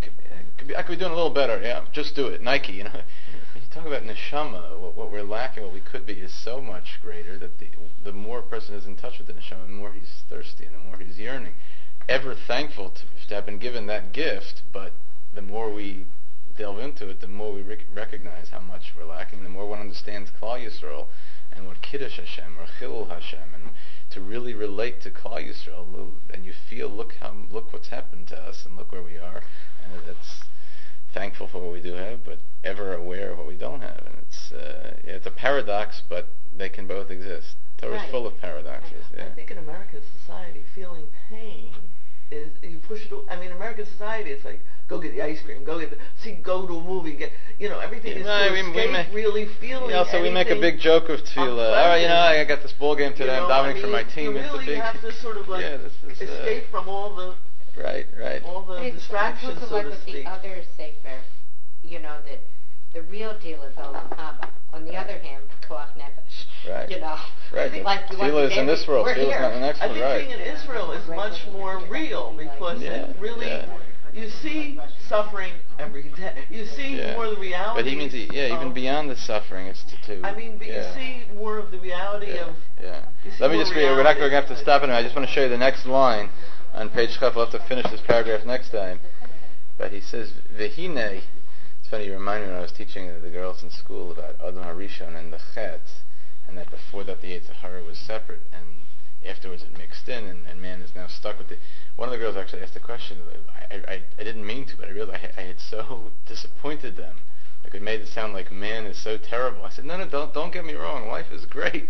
I could be doing a little better, just do it, Nike, you know. When you talk about neshama, what we're lacking, what we could be, is so much greater that the more a person is in touch with the neshama, the more he's thirsty and the more he's yearning. Ever thankful to have been given that gift, but the more we delve into it, the more we recognize how much we're lacking, the more one understands Klal Yisrael, and what Kiddush Hashem or Chilul Hashem, and to really relate to Klal Yisrael, and you feel, look what's happened to us, and look where we are, and it's thankful for what we do have, but ever aware of what we don't have, and it's a paradox, but they can both exist. Torah is full of paradoxes. I think in American society, feeling pain is, you push it. In American society, it's like, go get the ice cream, go to a movie, everything is really feeling. So we make a big joke of tefillah. All right, I got this ball game today. I'm davening for my team. You really have to sort of escape from all the all the distractions, so to speak. The other sefer, that the real deal is Olam Haba. On the other hand, Koach Nefesh. Right. Right. Like tefillah is in this world. Tefillah is not in the next one. I think being in Israel is much more real, because it really, you see suffering every day. You see more of the reality. But he means, even beyond the suffering, it's to. But you see more of the reality of. Yeah. Let me just read. We're not going to have to stop it. I just want to show you the next line on page Chaf. We'll have to finish this paragraph next time. But he says, "V'hinei." It's funny. You remind me when I was teaching the girls in school about Adam HaRishon and the Chet, and that before that the Yetzer Hara was separate, and afterwards it mixed in, and man is now stuck with it. One of the girls actually asked a question. I didn't mean to, but I realized I had so disappointed them. Like, it made it sound like man is so terrible. I said, no, don't get me wrong. Life is great,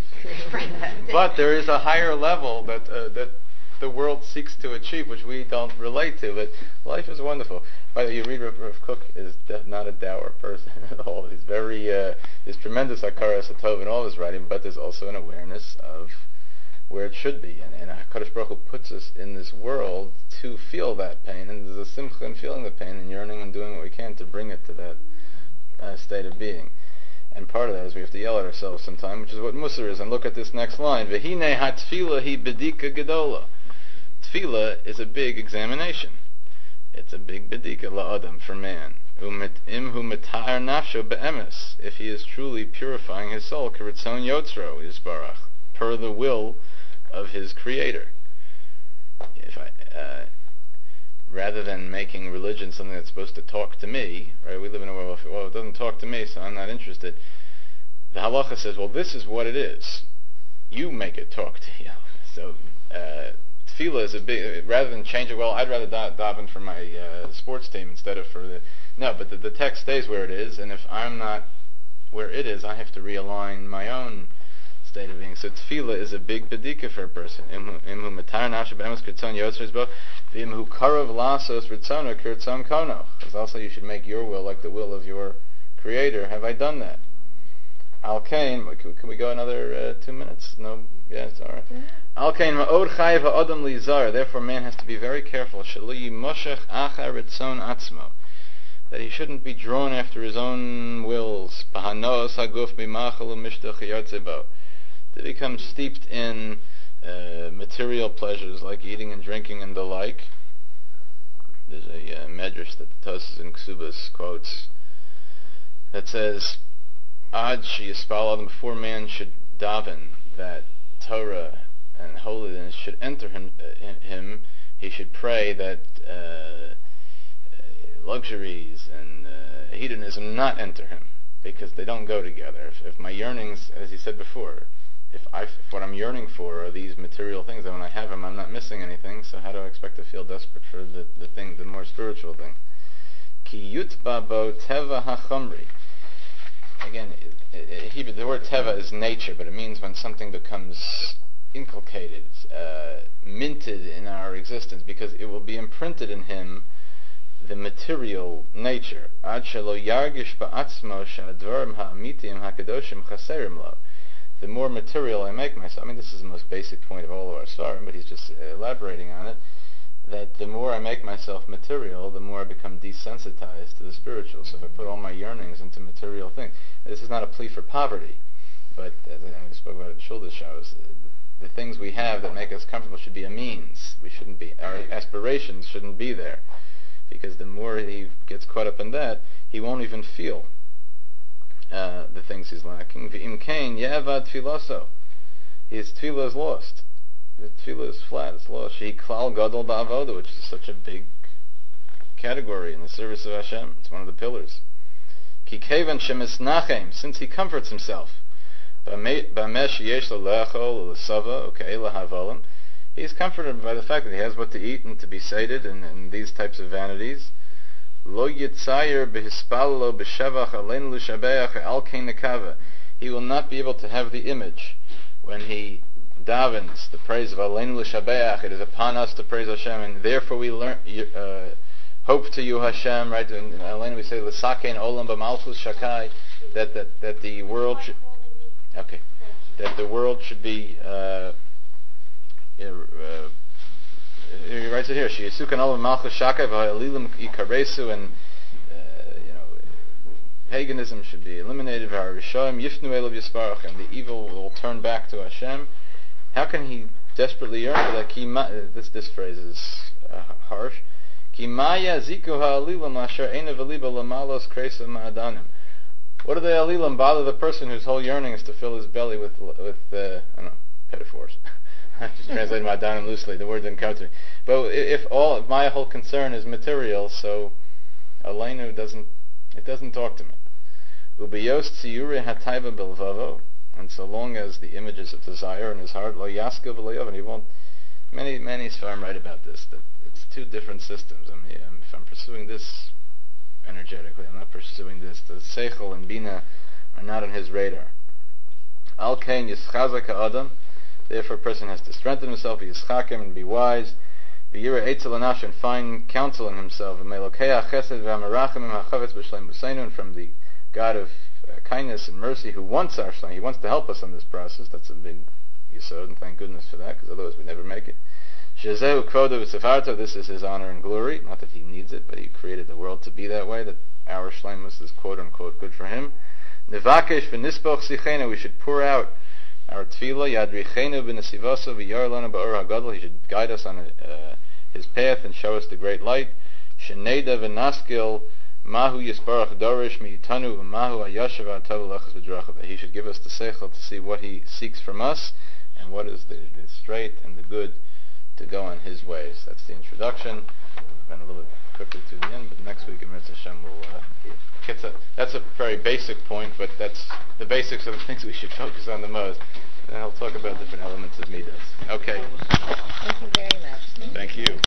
but there is a higher level that the world seeks to achieve, which we don't relate to. But life is wonderful. By the way, you read Rav Kook is not a dour person at all. He's very there's tremendous hakaras hatov in all his writing, but there's also an awareness of where it should be, and HaKadosh Baruch Hu puts us in this world to feel that pain, and there's a simcha in feeling the pain and yearning and doing what we can to bring it to that state of being. And part of that is we have to yell at ourselves sometime, which is what Musar is. And look at this next line: V'hinei ha-tefillah hi bedika gedola. Tefillah is a big examination. It's a big bedika la'adam, for man. Im hu mita'ar nafsho be'emes, if he is truly purifying his soul, k'ritzon yotzro yisbarach, per the will of his creator. Rather than making religion something that's supposed to talk to me, right? We live in a world of, it doesn't talk to me, so I'm not interested. The halacha says, this is what it is. You make it talk to you. So tefillah is a big, rather than change it, I'd rather daven for my sports team instead of for the, no, but the text stays where it is, and if I'm not where it is, I have to realign my own state of being. So tefillah is a big bedika for a person. Imhu matar nafshe b'emes kirtzon yotzres bo, v'imhu karov lasos ritzono kirtzon kono. Because also you should make your will like the will of your Creator. Have I done that? Al kain, can we go another 2 minutes? No? Yeah, it's alright. Al kain ma'od chayiv ha'odam lizar. Therefore man has to be very careful. Shelo yimoshech achar ritzon atzmo. That he shouldn't be drawn after his own wills. Pahanos haguf b'machal u'mishtach yatzebo. To become steeped in material pleasures like eating and drinking and the like. There's a medrash that Tosfos in Ksubas quotes that says, Ad sheyispal adam, before man should daven that Torah and holiness should enter him, he should pray that luxuries and hedonism not enter him, because they don't go together. If my yearnings, as he said before, if what I'm yearning for are these material things, then when I have them, I'm not missing anything. So how do I expect to feel desperate for the thing, the more spiritual thing? Ki yutba bo teva hachomri. Again, the word teva is nature, but it means when something becomes inculcated, minted in our existence, because it will be imprinted in him the material nature. Ad shelo yargish ba'atzmo sha'advarim ha'amitim ha'kadoshim chaserim lo. The more material I make myself, I mean, this is the most basic point of all of our svarim, but he's just elaborating on it, that the more I make myself material, the more I become desensitized to the spiritual. So if I put all my yearnings into material things, this is not a plea for poverty, but as I spoke about it in Shulda's shows, the things we have that make us comfortable should be a means. Our aspirations shouldn't be there, because the more he gets caught up in that, he won't even feel the things he's lacking. V'im kain ye'avad tfiloso. His tefillah is lost. The tefillah is flat, it's lost. Shehi klal gadol ba'avoda, which is such a big category in the service of Hashem. It's one of the pillars. Ki kevan shemisnachem, since he comforts himself. B'amesh yesh lo le'achol l'sava, okay, lahavolim. He's comforted by the fact that he has what to eat and to be sated and these types of vanities. Lo yitzayer behispalo b'shevach alein l'shabeach al kein nekava. He will not be able to have the image when he davens the praise of alein l'shabeach. It is upon us to praise Hashem, and therefore we learn hope to you, Hashem. Right? In alein we say l'sakein olam b'malchus shakai, that the world should that the world should be. He writes it here. Sheyisukan olam malchus shakai v'ha'alilim ikaresu, and paganism should be eliminated. V'harishoim yifnu elav yisparach, and the evil will turn back to Hashem. How can he desperately yearn for that? This phrase is harsh. Ki maya ziku ha'alilim asher eina v'liba lamalos kresa ma'adanim. What do the alilim bother the person whose whole yearning is to fill his belly with I don't know, pedophores? I'm just translating ma'adanim loosely. The word didn't come to me. But if my whole concern is material, so Aleinu doesn't talk to me. Ubiyos tziyure hataiva bilvavo, and so long as the images of desire in his heart, lo yaskiv v'lo, and he won't. Many Sfarim write about this, that it's two different systems. I mean, if I'm pursuing this energetically, I'm not pursuing this. The seichel and bina are not on his radar. Al kain yischazak ha'adam. Therefore, a person has to strengthen himself, be yischakim, and be wise. V'yira eitzel anash, and find counsel in himself. V'melokeach chesed v'amarachim ha'chavetz b'shleim b'seinu, and from the God of kindness and mercy who wants our shleim. He wants to help us in this process. That's a big yesod, and thank goodness for that, because otherwise we never make it. Shezehu kvodo v'sefarto, this is his honor and glory. Not that he needs it, but he created the world to be that way, that our shleimus is quote-unquote good for him. Nevakesh v'nispoch sichena, we should pour out our tefillah, yadrichenu b'nesivoso v'yar lana ba'or hagadol, he should guide us on his path and show us the great light. Sheneda v'naskil mahu yisbarach dorish mi'itanu v'mahu ayashav ha'tov l'achas v'drachav, that he should give us the seichel to see what he seeks from us and what is the straight and the good to go on his ways. That's the introduction. Went a little bit quickly to the end, but next week in Mitzvah Hashem will that's a very basic point, but that's the basics of the things we should focus on the most. And I'll talk about different elements of midas. Okay. Thank you very much. Thank you.